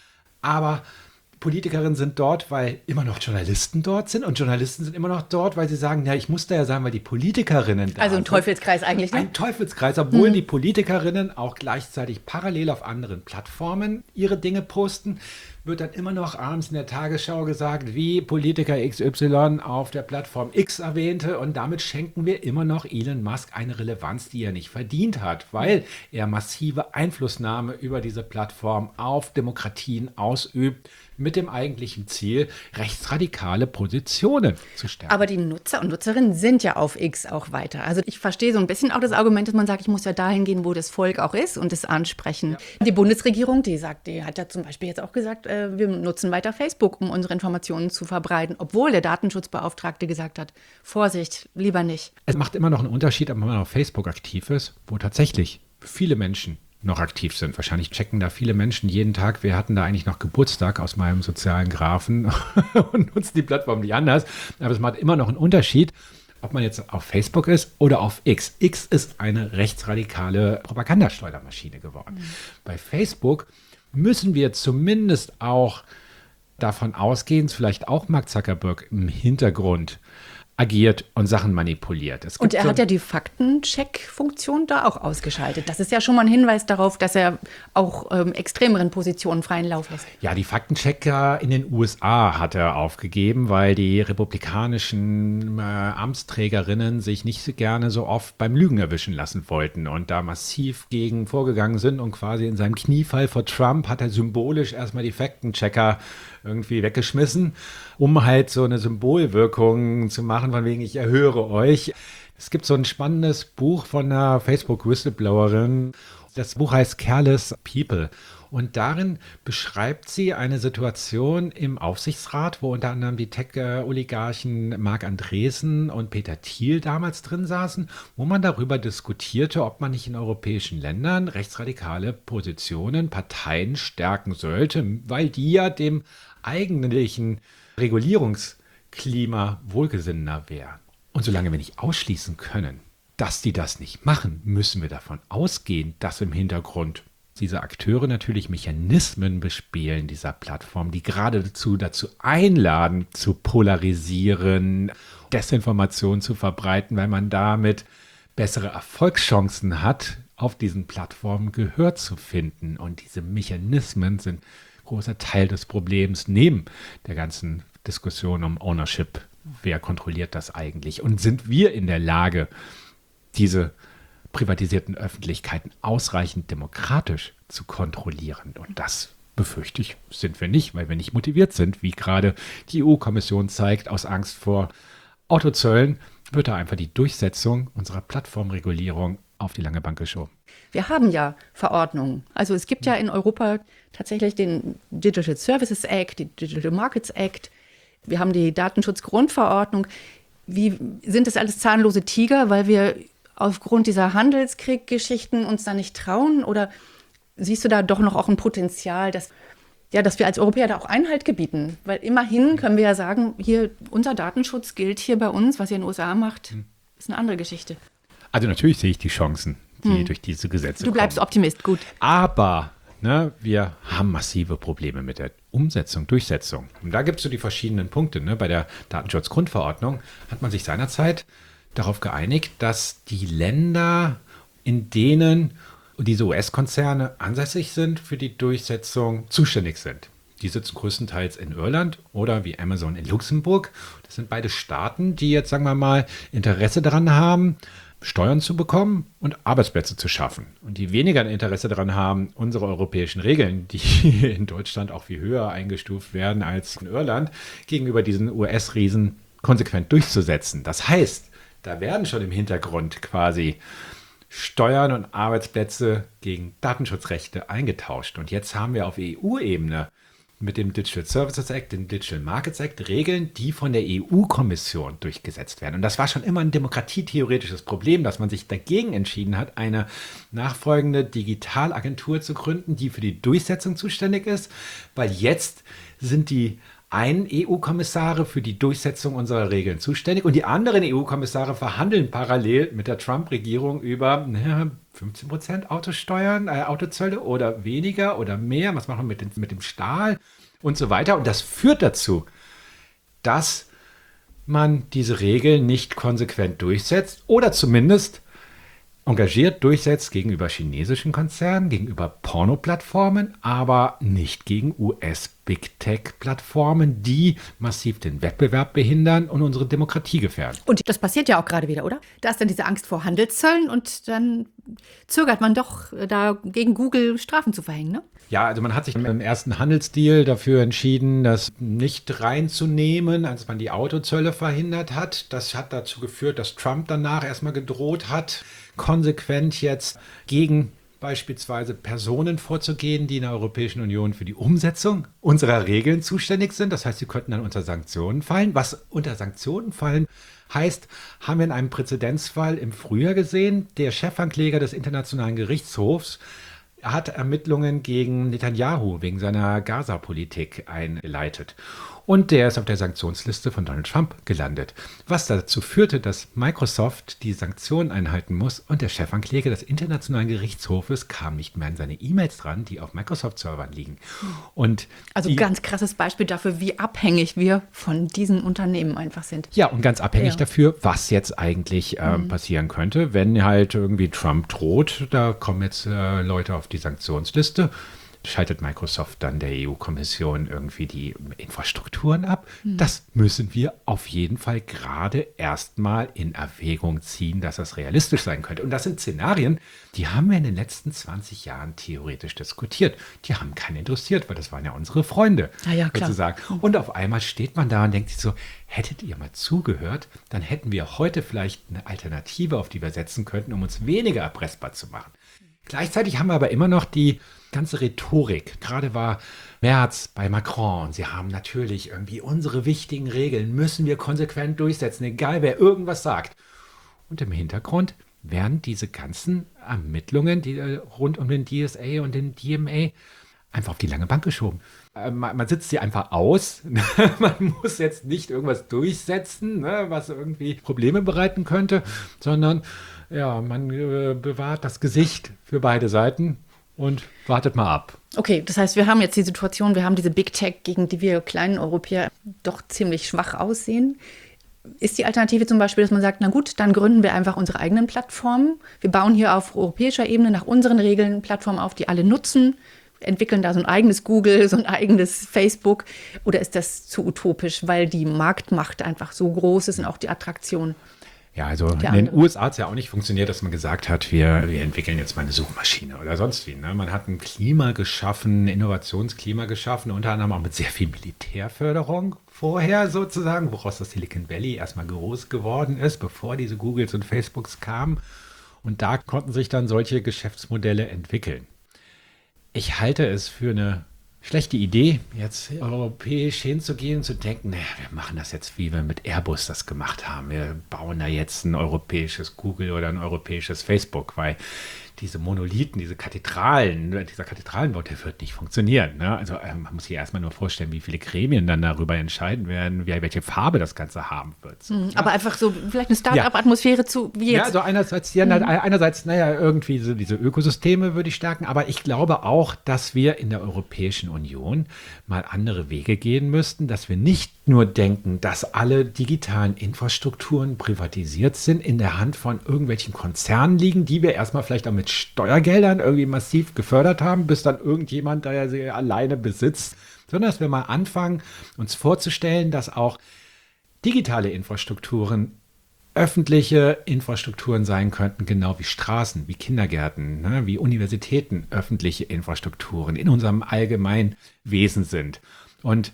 Speaker 3: Aber Politikerinnen sind dort, weil immer noch Journalisten dort sind, und Journalisten sind immer noch dort, weil sie sagen, ja, ich muss da ja sein, weil die Politikerinnen da
Speaker 4: Also ein
Speaker 3: sind.
Speaker 4: Teufelskreis eigentlich, ne?
Speaker 3: Ein Teufelskreis, obwohl die Politikerinnen auch gleichzeitig parallel auf anderen Plattformen ihre Dinge posten, wird dann immer noch abends in der Tagesschau gesagt, wie Politiker XY auf der Plattform X erwähnte, und damit schenken wir immer noch Elon Musk eine Relevanz, die er nicht verdient hat, weil er massive Einflussnahme über diese Plattform auf Demokratien ausübt, mit dem eigentlichen Ziel, rechtsradikale Positionen zu stärken.
Speaker 4: Aber die Nutzer und Nutzerinnen sind ja auf X auch weiter. Also ich verstehe so ein bisschen auch das Argument, dass man sagt, ich muss ja dahin gehen, wo das Volk auch ist und es ansprechen. Ja. Die Bundesregierung, die hat ja zum Beispiel jetzt auch gesagt, wir nutzen weiter Facebook, um unsere Informationen zu verbreiten, obwohl der Datenschutzbeauftragte gesagt hat, Vorsicht, lieber nicht.
Speaker 3: Es macht immer noch einen Unterschied, ob man auf Facebook aktiv ist, wo tatsächlich viele Menschen noch aktiv sind. Wahrscheinlich checken da viele Menschen jeden Tag, wer hatten da eigentlich noch Geburtstag aus meinem sozialen Graphen und nutzen die Plattform nicht anders. Aber es macht immer noch einen Unterschied, ob man jetzt auf Facebook ist oder auf X. X ist eine rechtsradikale Propagandaschleudermaschine geworden. Bei Facebook müssen wir zumindest auch davon ausgehen, vielleicht auch Mark Zuckerberg im Hintergrund agiert und Sachen manipuliert.
Speaker 4: Und er hat ja die Faktencheck-Funktion da auch ausgeschaltet. Das ist ja schon mal ein Hinweis darauf, dass er auch extremeren Positionen freien Lauf lässt.
Speaker 3: Ja, die Faktenchecker in den USA hat er aufgegeben, weil die republikanischen Amtsträgerinnen sich nicht so gerne so oft beim Lügen erwischen lassen wollten und da massiv gegen vorgegangen sind, und quasi in seinem Kniefall vor Trump hat er symbolisch erstmal die Faktenchecker irgendwie weggeschmissen, um halt so eine Symbolwirkung zu machen, von wegen, ich erhöre euch. Es gibt so ein spannendes Buch von einer Facebook-Whistleblowerin. Das Buch heißt Careless People. Und darin beschreibt sie eine Situation im Aufsichtsrat, wo unter anderem die Tech-Oligarchen Marc Andreessen und Peter Thiel damals drin saßen, wo man darüber diskutierte, ob man nicht in europäischen Ländern rechtsradikale Positionen, Parteien stärken sollte, weil die ja dem eigentlichen Regulierungsklima wohlgesinnener wären. Und solange wir nicht ausschließen können, dass die das nicht machen, müssen wir davon ausgehen, dass im Hintergrund diese Akteure natürlich Mechanismen bespielen dieser Plattform, die geradezu dazu einladen, zu polarisieren, Desinformation zu verbreiten, weil man damit bessere Erfolgschancen hat, auf diesen Plattformen Gehör zu finden. Und diese Mechanismen sind ein großer Teil des Problems neben der ganzen Diskussion um Ownership. Wer kontrolliert das eigentlich? Und sind wir in der Lage, diese privatisierten Öffentlichkeiten ausreichend demokratisch zu kontrollieren? Und das, befürchte ich, sind wir nicht, weil wir nicht motiviert sind, wie gerade die EU-Kommission zeigt, aus Angst vor Autozöllen wird da einfach die Durchsetzung unserer Plattformregulierung auf die lange Bank geschoben.
Speaker 4: Wir haben ja Verordnungen. Also es gibt ja in Europa tatsächlich den Digital Services Act, die Digital Markets Act. Wir haben die Datenschutzgrundverordnung. Wie sind das alles zahnlose Tiger, weil wir aufgrund dieser Handelskrieg-Geschichten uns da nicht trauen? Oder siehst du da doch noch auch ein Potenzial, dass wir als Europäer da auch Einhalt gebieten? Weil immerhin können wir ja sagen, hier, unser Datenschutz gilt hier bei uns, was ihr in den USA macht, ist eine andere Geschichte.
Speaker 3: Also natürlich sehe ich die Chancen, die durch diese Gesetze kommen.
Speaker 4: Du bleibst Optimist, gut.
Speaker 3: Aber wir haben massive Probleme mit der Umsetzung, Durchsetzung. Und da gibt es so die verschiedenen Punkte. Bei der Datenschutzgrundverordnung hat man sich seinerzeit darauf geeinigt, dass die Länder, in denen diese US-Konzerne ansässig sind, für die Durchsetzung zuständig sind. Die sitzen größtenteils in Irland oder wie Amazon in Luxemburg. Das sind beide Staaten, die jetzt, sagen wir mal, Interesse daran haben, Steuern zu bekommen und Arbeitsplätze zu schaffen. Und die weniger ein Interesse daran haben, unsere europäischen Regeln, die in Deutschland auch viel höher eingestuft werden als in Irland, gegenüber diesen US-Riesen konsequent durchzusetzen. Das heißt, da werden schon im Hintergrund quasi Steuern und Arbeitsplätze gegen Datenschutzrechte eingetauscht. Und jetzt haben wir auf EU-Ebene mit dem Digital Services Act, dem Digital Markets Act, Regeln, die von der EU-Kommission durchgesetzt werden. Und das war schon immer ein demokratietheoretisches Problem, dass man sich dagegen entschieden hat, eine nachfolgende Digitalagentur zu gründen, die für die Durchsetzung zuständig ist, weil jetzt sind die einen EU-Kommissare für die Durchsetzung unserer Regeln zuständig und die anderen EU-Kommissare verhandeln parallel mit der Trump-Regierung über 15% Autosteuern, Autozölle oder weniger oder mehr. Was machen wir mit dem Stahl und so weiter? Und das führt dazu, dass man diese Regeln nicht konsequent durchsetzt oder zumindest engagiert durchsetzt gegenüber chinesischen Konzernen, gegenüber Porno-Plattformen, aber nicht gegen US-Big-Tech-Plattformen, die massiv den Wettbewerb behindern und unsere Demokratie gefährden.
Speaker 4: Und das passiert ja auch gerade wieder, oder? Da ist dann diese Angst vor Handelszöllen und dann zögert man doch, da gegen Google Strafen zu verhängen, ne?
Speaker 3: Ja, also man hat sich im ersten Handelsdeal dafür entschieden, das nicht reinzunehmen, als man die Autozölle verhindert hat. Das hat dazu geführt, dass Trump danach erstmal gedroht hat, konsequent jetzt gegen beispielsweise Personen vorzugehen, die in der Europäischen Union für die Umsetzung unserer Regeln zuständig sind. Das heißt, sie könnten dann unter Sanktionen fallen. Was unter Sanktionen fallen heißt, haben wir in einem Präzedenzfall im Frühjahr gesehen. Der Chefankläger des Internationalen Gerichtshofs hat Ermittlungen gegen Netanyahu wegen seiner Gaza-Politik eingeleitet. Und der ist auf der Sanktionsliste von Donald Trump gelandet. Was dazu führte, dass Microsoft die Sanktionen einhalten muss und der Chefankläger des Internationalen Gerichtshofes kam nicht mehr an seine E-Mails dran, die auf Microsoft-Servern liegen. Und
Speaker 4: also ganz krasses Beispiel dafür, wie abhängig wir von diesen Unternehmen einfach sind.
Speaker 3: Ja, und ganz abhängig dafür, was jetzt eigentlich passieren könnte, wenn halt irgendwie Trump droht, da kommen jetzt Leute auf die Sanktionsliste. Schaltet Microsoft dann der EU-Kommission irgendwie die Infrastrukturen ab? Das müssen wir auf jeden Fall gerade erstmal in Erwägung ziehen, dass das realistisch sein könnte. Und das sind Szenarien, die haben wir in den letzten 20 Jahren theoretisch diskutiert. Die haben keinen interessiert, weil das waren ja unsere Freunde, sozusagen. Und auf einmal steht man da und denkt sich so, hättet ihr mal zugehört, dann hätten wir heute vielleicht eine Alternative, auf die wir setzen könnten, um uns weniger erpressbar zu machen. Gleichzeitig haben wir aber immer noch die ganze Rhetorik. Gerade war Merz bei Macron und sie haben natürlich irgendwie unsere wichtigen Regeln müssen wir konsequent durchsetzen, egal wer irgendwas sagt. Und im Hintergrund werden diese ganzen Ermittlungen, die rund um den DSA und den DMA einfach auf die lange Bank geschoben. Man sitzt sie einfach aus. Man muss jetzt nicht irgendwas durchsetzen, was irgendwie Probleme bereiten könnte, sondern ja, man bewahrt das Gesicht für beide Seiten und wartet mal ab.
Speaker 4: Okay, das heißt, wir haben jetzt die Situation, wir haben diese Big Tech, gegen die wir kleinen Europäer doch ziemlich schwach aussehen. Ist die Alternative zum Beispiel, dass man sagt, na gut, dann gründen wir einfach unsere eigenen Plattformen. Wir bauen hier auf europäischer Ebene nach unseren Regeln Plattformen auf, die alle nutzen, entwickeln da so ein eigenes Google, so ein eigenes Facebook. Oder ist das zu utopisch, weil die Marktmacht einfach so groß ist und auch die Attraktion?
Speaker 3: Ja, also in den USA hat es ja auch nicht funktioniert, dass man gesagt hat, wir entwickeln jetzt mal eine Suchmaschine oder sonst wie. Ne? Man hat ein Klima geschaffen, ein Innovationsklima geschaffen, unter anderem auch mit sehr viel Militärförderung vorher sozusagen, woraus das Silicon Valley erstmal groß geworden ist, bevor diese Googles und Facebooks kamen. Und da konnten sich dann solche Geschäftsmodelle entwickeln. Ich halte es für eine schlechte Idee, jetzt europäisch hinzugehen und zu denken, naja, wir machen das jetzt, wie wir mit Airbus das gemacht haben. Wir bauen da jetzt ein europäisches Google oder ein europäisches Facebook, weil diese Monolithen, dieser Kathedralenbau, der wird nicht funktionieren. Ne? Also man muss sich erstmal nur vorstellen, wie viele Gremien dann darüber entscheiden werden, welche Farbe das Ganze haben wird. So,
Speaker 4: aber einfach so vielleicht eine Start-up-Atmosphäre zu wie jetzt.
Speaker 3: Ja, so einerseits, irgendwie so diese Ökosysteme würde ich stärken, aber ich glaube auch, dass wir in der Europäischen Union mal andere Wege gehen müssten, dass wir nicht nur denken, dass alle digitalen Infrastrukturen privatisiert sind, in der Hand von irgendwelchen Konzernen liegen, die wir erstmal vielleicht auch mit Steuergeldern irgendwie massiv gefördert haben, bis dann irgendjemand da sie alleine besitzt, sondern dass wir mal anfangen, uns vorzustellen, dass auch digitale Infrastrukturen öffentliche Infrastrukturen sein könnten, genau wie Straßen, wie Kindergärten, ne, wie Universitäten öffentliche Infrastrukturen in unserem allgemeinen Wesen sind. Und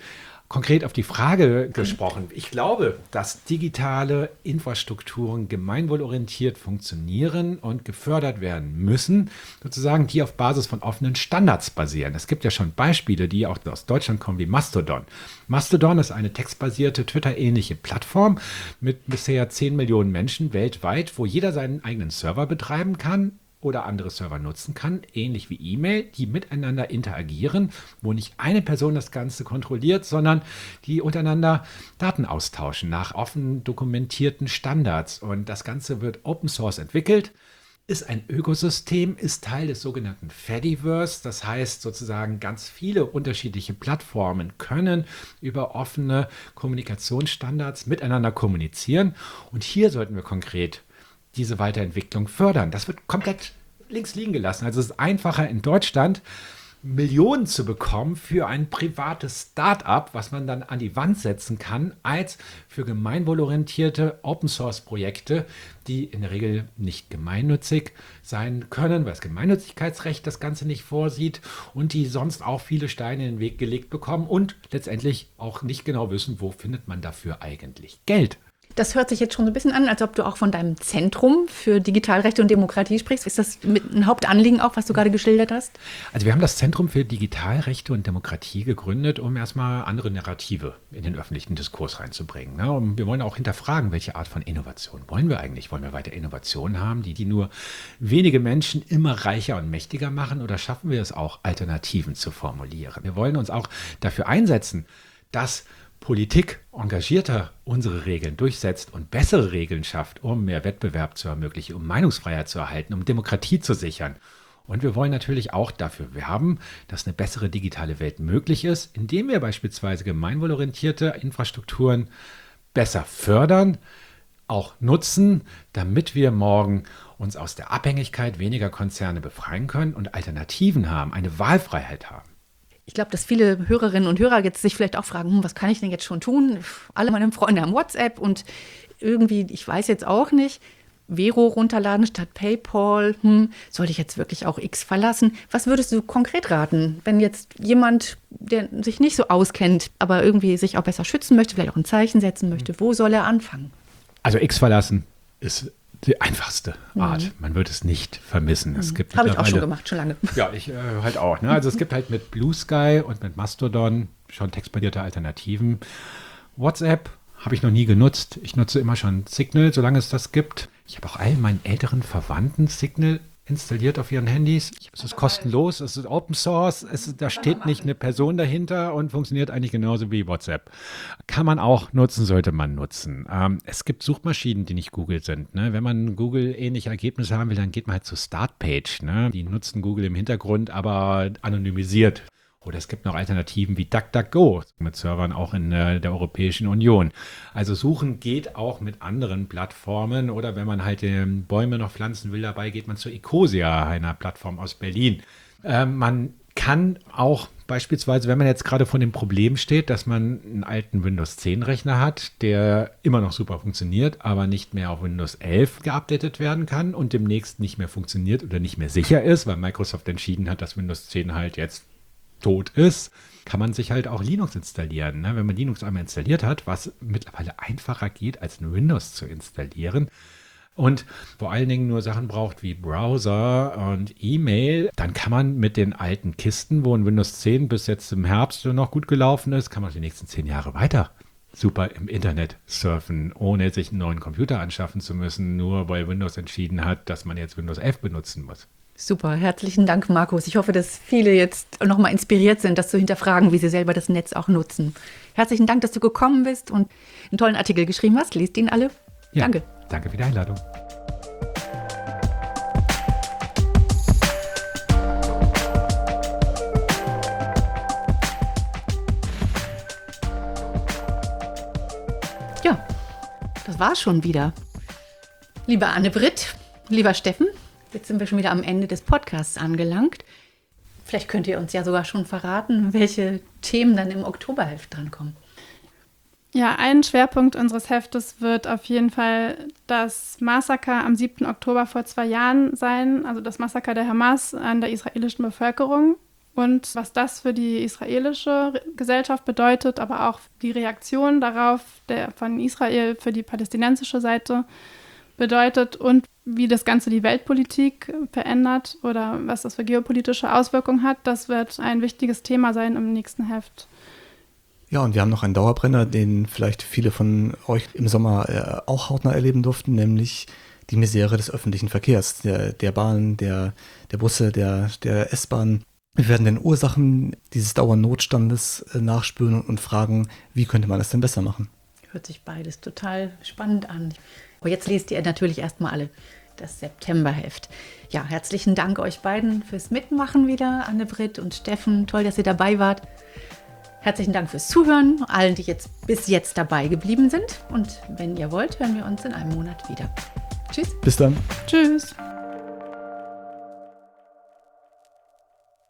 Speaker 3: konkret auf die Frage gesprochen. Ich glaube, dass digitale Infrastrukturen gemeinwohlorientiert funktionieren und gefördert werden müssen, sozusagen, die auf Basis von offenen Standards basieren. Es gibt ja schon Beispiele, die auch aus Deutschland kommen, wie Mastodon. Mastodon ist eine textbasierte, Twitter-ähnliche Plattform mit bisher 10 Millionen Menschen weltweit, wo jeder seinen eigenen Server betreiben kann oder andere Server nutzen kann, ähnlich wie E-Mail, die miteinander interagieren, wo nicht eine Person das Ganze kontrolliert, sondern die untereinander Daten austauschen nach offen dokumentierten Standards. Und das Ganze wird Open Source entwickelt, ist ein Ökosystem, ist Teil des sogenannten Fediverse. Das heißt sozusagen, ganz viele unterschiedliche Plattformen können über offene Kommunikationsstandards miteinander kommunizieren. Und hier sollten wir konkret diese Weiterentwicklung fördern. Das wird komplett links liegen gelassen. Also es ist einfacher in Deutschland, Millionen zu bekommen für ein privates Start-up, was man dann an die Wand setzen kann, als für gemeinwohlorientierte Open-Source-Projekte, die in der Regel nicht gemeinnützig sein können, weil das Gemeinnützigkeitsrecht das Ganze nicht vorsieht und die sonst auch viele Steine in den Weg gelegt bekommen und letztendlich auch nicht genau wissen, wo findet man dafür eigentlich Geld.
Speaker 4: Das hört sich jetzt schon so ein bisschen an, als ob du auch von deinem Zentrum für Digitalrechte und Demokratie sprichst. Ist das ein Hauptanliegen auch, was du gerade geschildert hast?
Speaker 3: Also wir haben das Zentrum für Digitalrechte und Demokratie gegründet, um erstmal andere Narrative in den öffentlichen Diskurs reinzubringen. Ne? Und wir wollen auch hinterfragen, welche Art von Innovation wollen wir eigentlich? Wollen wir weiter Innovationen haben, die nur wenige Menschen immer reicher und mächtiger machen? Oder schaffen wir es auch, Alternativen zu formulieren? Wir wollen uns auch dafür einsetzen, dass Politik engagierter unsere Regeln durchsetzt und bessere Regeln schafft, um mehr Wettbewerb zu ermöglichen, um Meinungsfreiheit zu erhalten, um Demokratie zu sichern. Und wir wollen natürlich auch dafür werben, dass eine bessere digitale Welt möglich ist, indem wir beispielsweise gemeinwohlorientierte Infrastrukturen besser fördern, auch nutzen, damit wir morgen uns aus der Abhängigkeit weniger Konzerne befreien können und Alternativen haben, eine Wahlfreiheit haben.
Speaker 4: Ich glaube, dass viele Hörerinnen und Hörer jetzt sich vielleicht auch fragen, was kann ich denn jetzt schon tun? Alle meine Freunde haben WhatsApp und irgendwie, ich weiß jetzt auch nicht, Vero runterladen statt PayPal. Sollte ich jetzt wirklich auch X verlassen? Was würdest du konkret raten, wenn jetzt jemand, der sich nicht so auskennt, aber irgendwie sich auch besser schützen möchte, vielleicht auch ein Zeichen setzen möchte, wo soll er anfangen?
Speaker 3: Also X verlassen ist die einfachste Art. Man wird es nicht vermissen.
Speaker 4: Habe ich auch schon gemacht, schon lange.
Speaker 3: Ja, ich halt auch. Ne? Also es gibt halt mit Blue Sky und mit Mastodon schon textbasierte Alternativen. WhatsApp habe ich noch nie genutzt. Ich nutze immer schon Signal, solange es das gibt. Ich habe auch all meinen älteren Verwandten Signal installiert auf ihren Handys. Es ist kostenlos, es ist Open Source, da steht nicht eine Person dahinter und funktioniert eigentlich genauso wie WhatsApp. Kann man auch nutzen, sollte man nutzen. Es gibt Suchmaschinen, die nicht Google sind. Ne? Wenn man Google-ähnliche Ergebnisse haben will, dann geht man halt zur Startpage. Ne? Die nutzen Google im Hintergrund, aber anonymisiert. Oder es gibt noch Alternativen wie DuckDuckGo mit Servern auch in der Europäischen Union. Also suchen geht auch mit anderen Plattformen oder wenn man halt Bäume noch pflanzen will, dabei geht man zur Ecosia, einer Plattform aus Berlin. Man kann auch beispielsweise, wenn man jetzt gerade vor dem Problem steht, dass man einen alten Windows 10 Rechner hat, der immer noch super funktioniert, aber nicht mehr auf Windows 11 geupdatet werden kann und demnächst nicht mehr funktioniert oder nicht mehr sicher ist, weil Microsoft entschieden hat, dass Windows 10 halt jetzt tot ist, kann man sich halt auch Linux installieren. Ne? Wenn man Linux einmal installiert hat, was mittlerweile einfacher geht, als ein Windows zu installieren und vor allen Dingen nur Sachen braucht wie Browser und E-Mail, dann kann man mit den alten Kisten, wo ein Windows 10 bis jetzt im Herbst noch gut gelaufen ist, kann man die nächsten 10 Jahre weiter super im Internet surfen, ohne sich einen neuen Computer anschaffen zu müssen, nur weil Windows entschieden hat, dass man jetzt Windows 11 benutzen muss.
Speaker 4: Super, herzlichen Dank, Markus. Ich hoffe, dass viele jetzt nochmal inspiriert sind, das zu hinterfragen, wie sie selber das Netz auch nutzen. Herzlichen Dank, dass du gekommen bist und einen tollen Artikel geschrieben hast. Lest ihn alle.
Speaker 3: Ja,
Speaker 4: danke.
Speaker 3: Danke für die Einladung.
Speaker 4: Ja, das war's schon wieder. Liebe Anne-Britt, lieber Steffen, jetzt sind wir schon wieder am Ende des Podcasts angelangt. Vielleicht könnt ihr uns ja sogar schon verraten, welche Themen dann im Oktoberheft drankommen.
Speaker 5: Ja, ein Schwerpunkt unseres Heftes wird auf jeden Fall das Massaker am 7. Oktober vor 2 Jahren sein, also das Massaker der Hamas an der israelischen Bevölkerung. und was das für die israelische Gesellschaft bedeutet, aber auch die Reaktion darauf von Israel für die palästinensische Seite bedeutet und wie das Ganze die Weltpolitik verändert oder was das für geopolitische Auswirkungen hat. Das wird ein wichtiges Thema sein im nächsten Heft.
Speaker 1: Ja, und wir haben noch einen Dauerbrenner, den vielleicht viele von euch im Sommer auch hautnah erleben durften, nämlich die Misere des öffentlichen Verkehrs, der Bahn, der Busse, der S-Bahn. Wir werden den Ursachen dieses Dauernotstandes nachspüren und fragen, wie könnte man das denn besser machen?
Speaker 4: Hört sich beides total spannend an. Aber jetzt lest ihr natürlich erstmal alle das Septemberheft. Ja, herzlichen Dank euch beiden fürs Mitmachen wieder, Anne-Britt und Steffen. Toll, dass ihr dabei wart. Herzlichen Dank fürs Zuhören, allen, die jetzt bis jetzt dabei geblieben sind. Und wenn ihr wollt, hören wir uns in einem Monat wieder. Tschüss.
Speaker 1: Bis dann.
Speaker 5: Tschüss.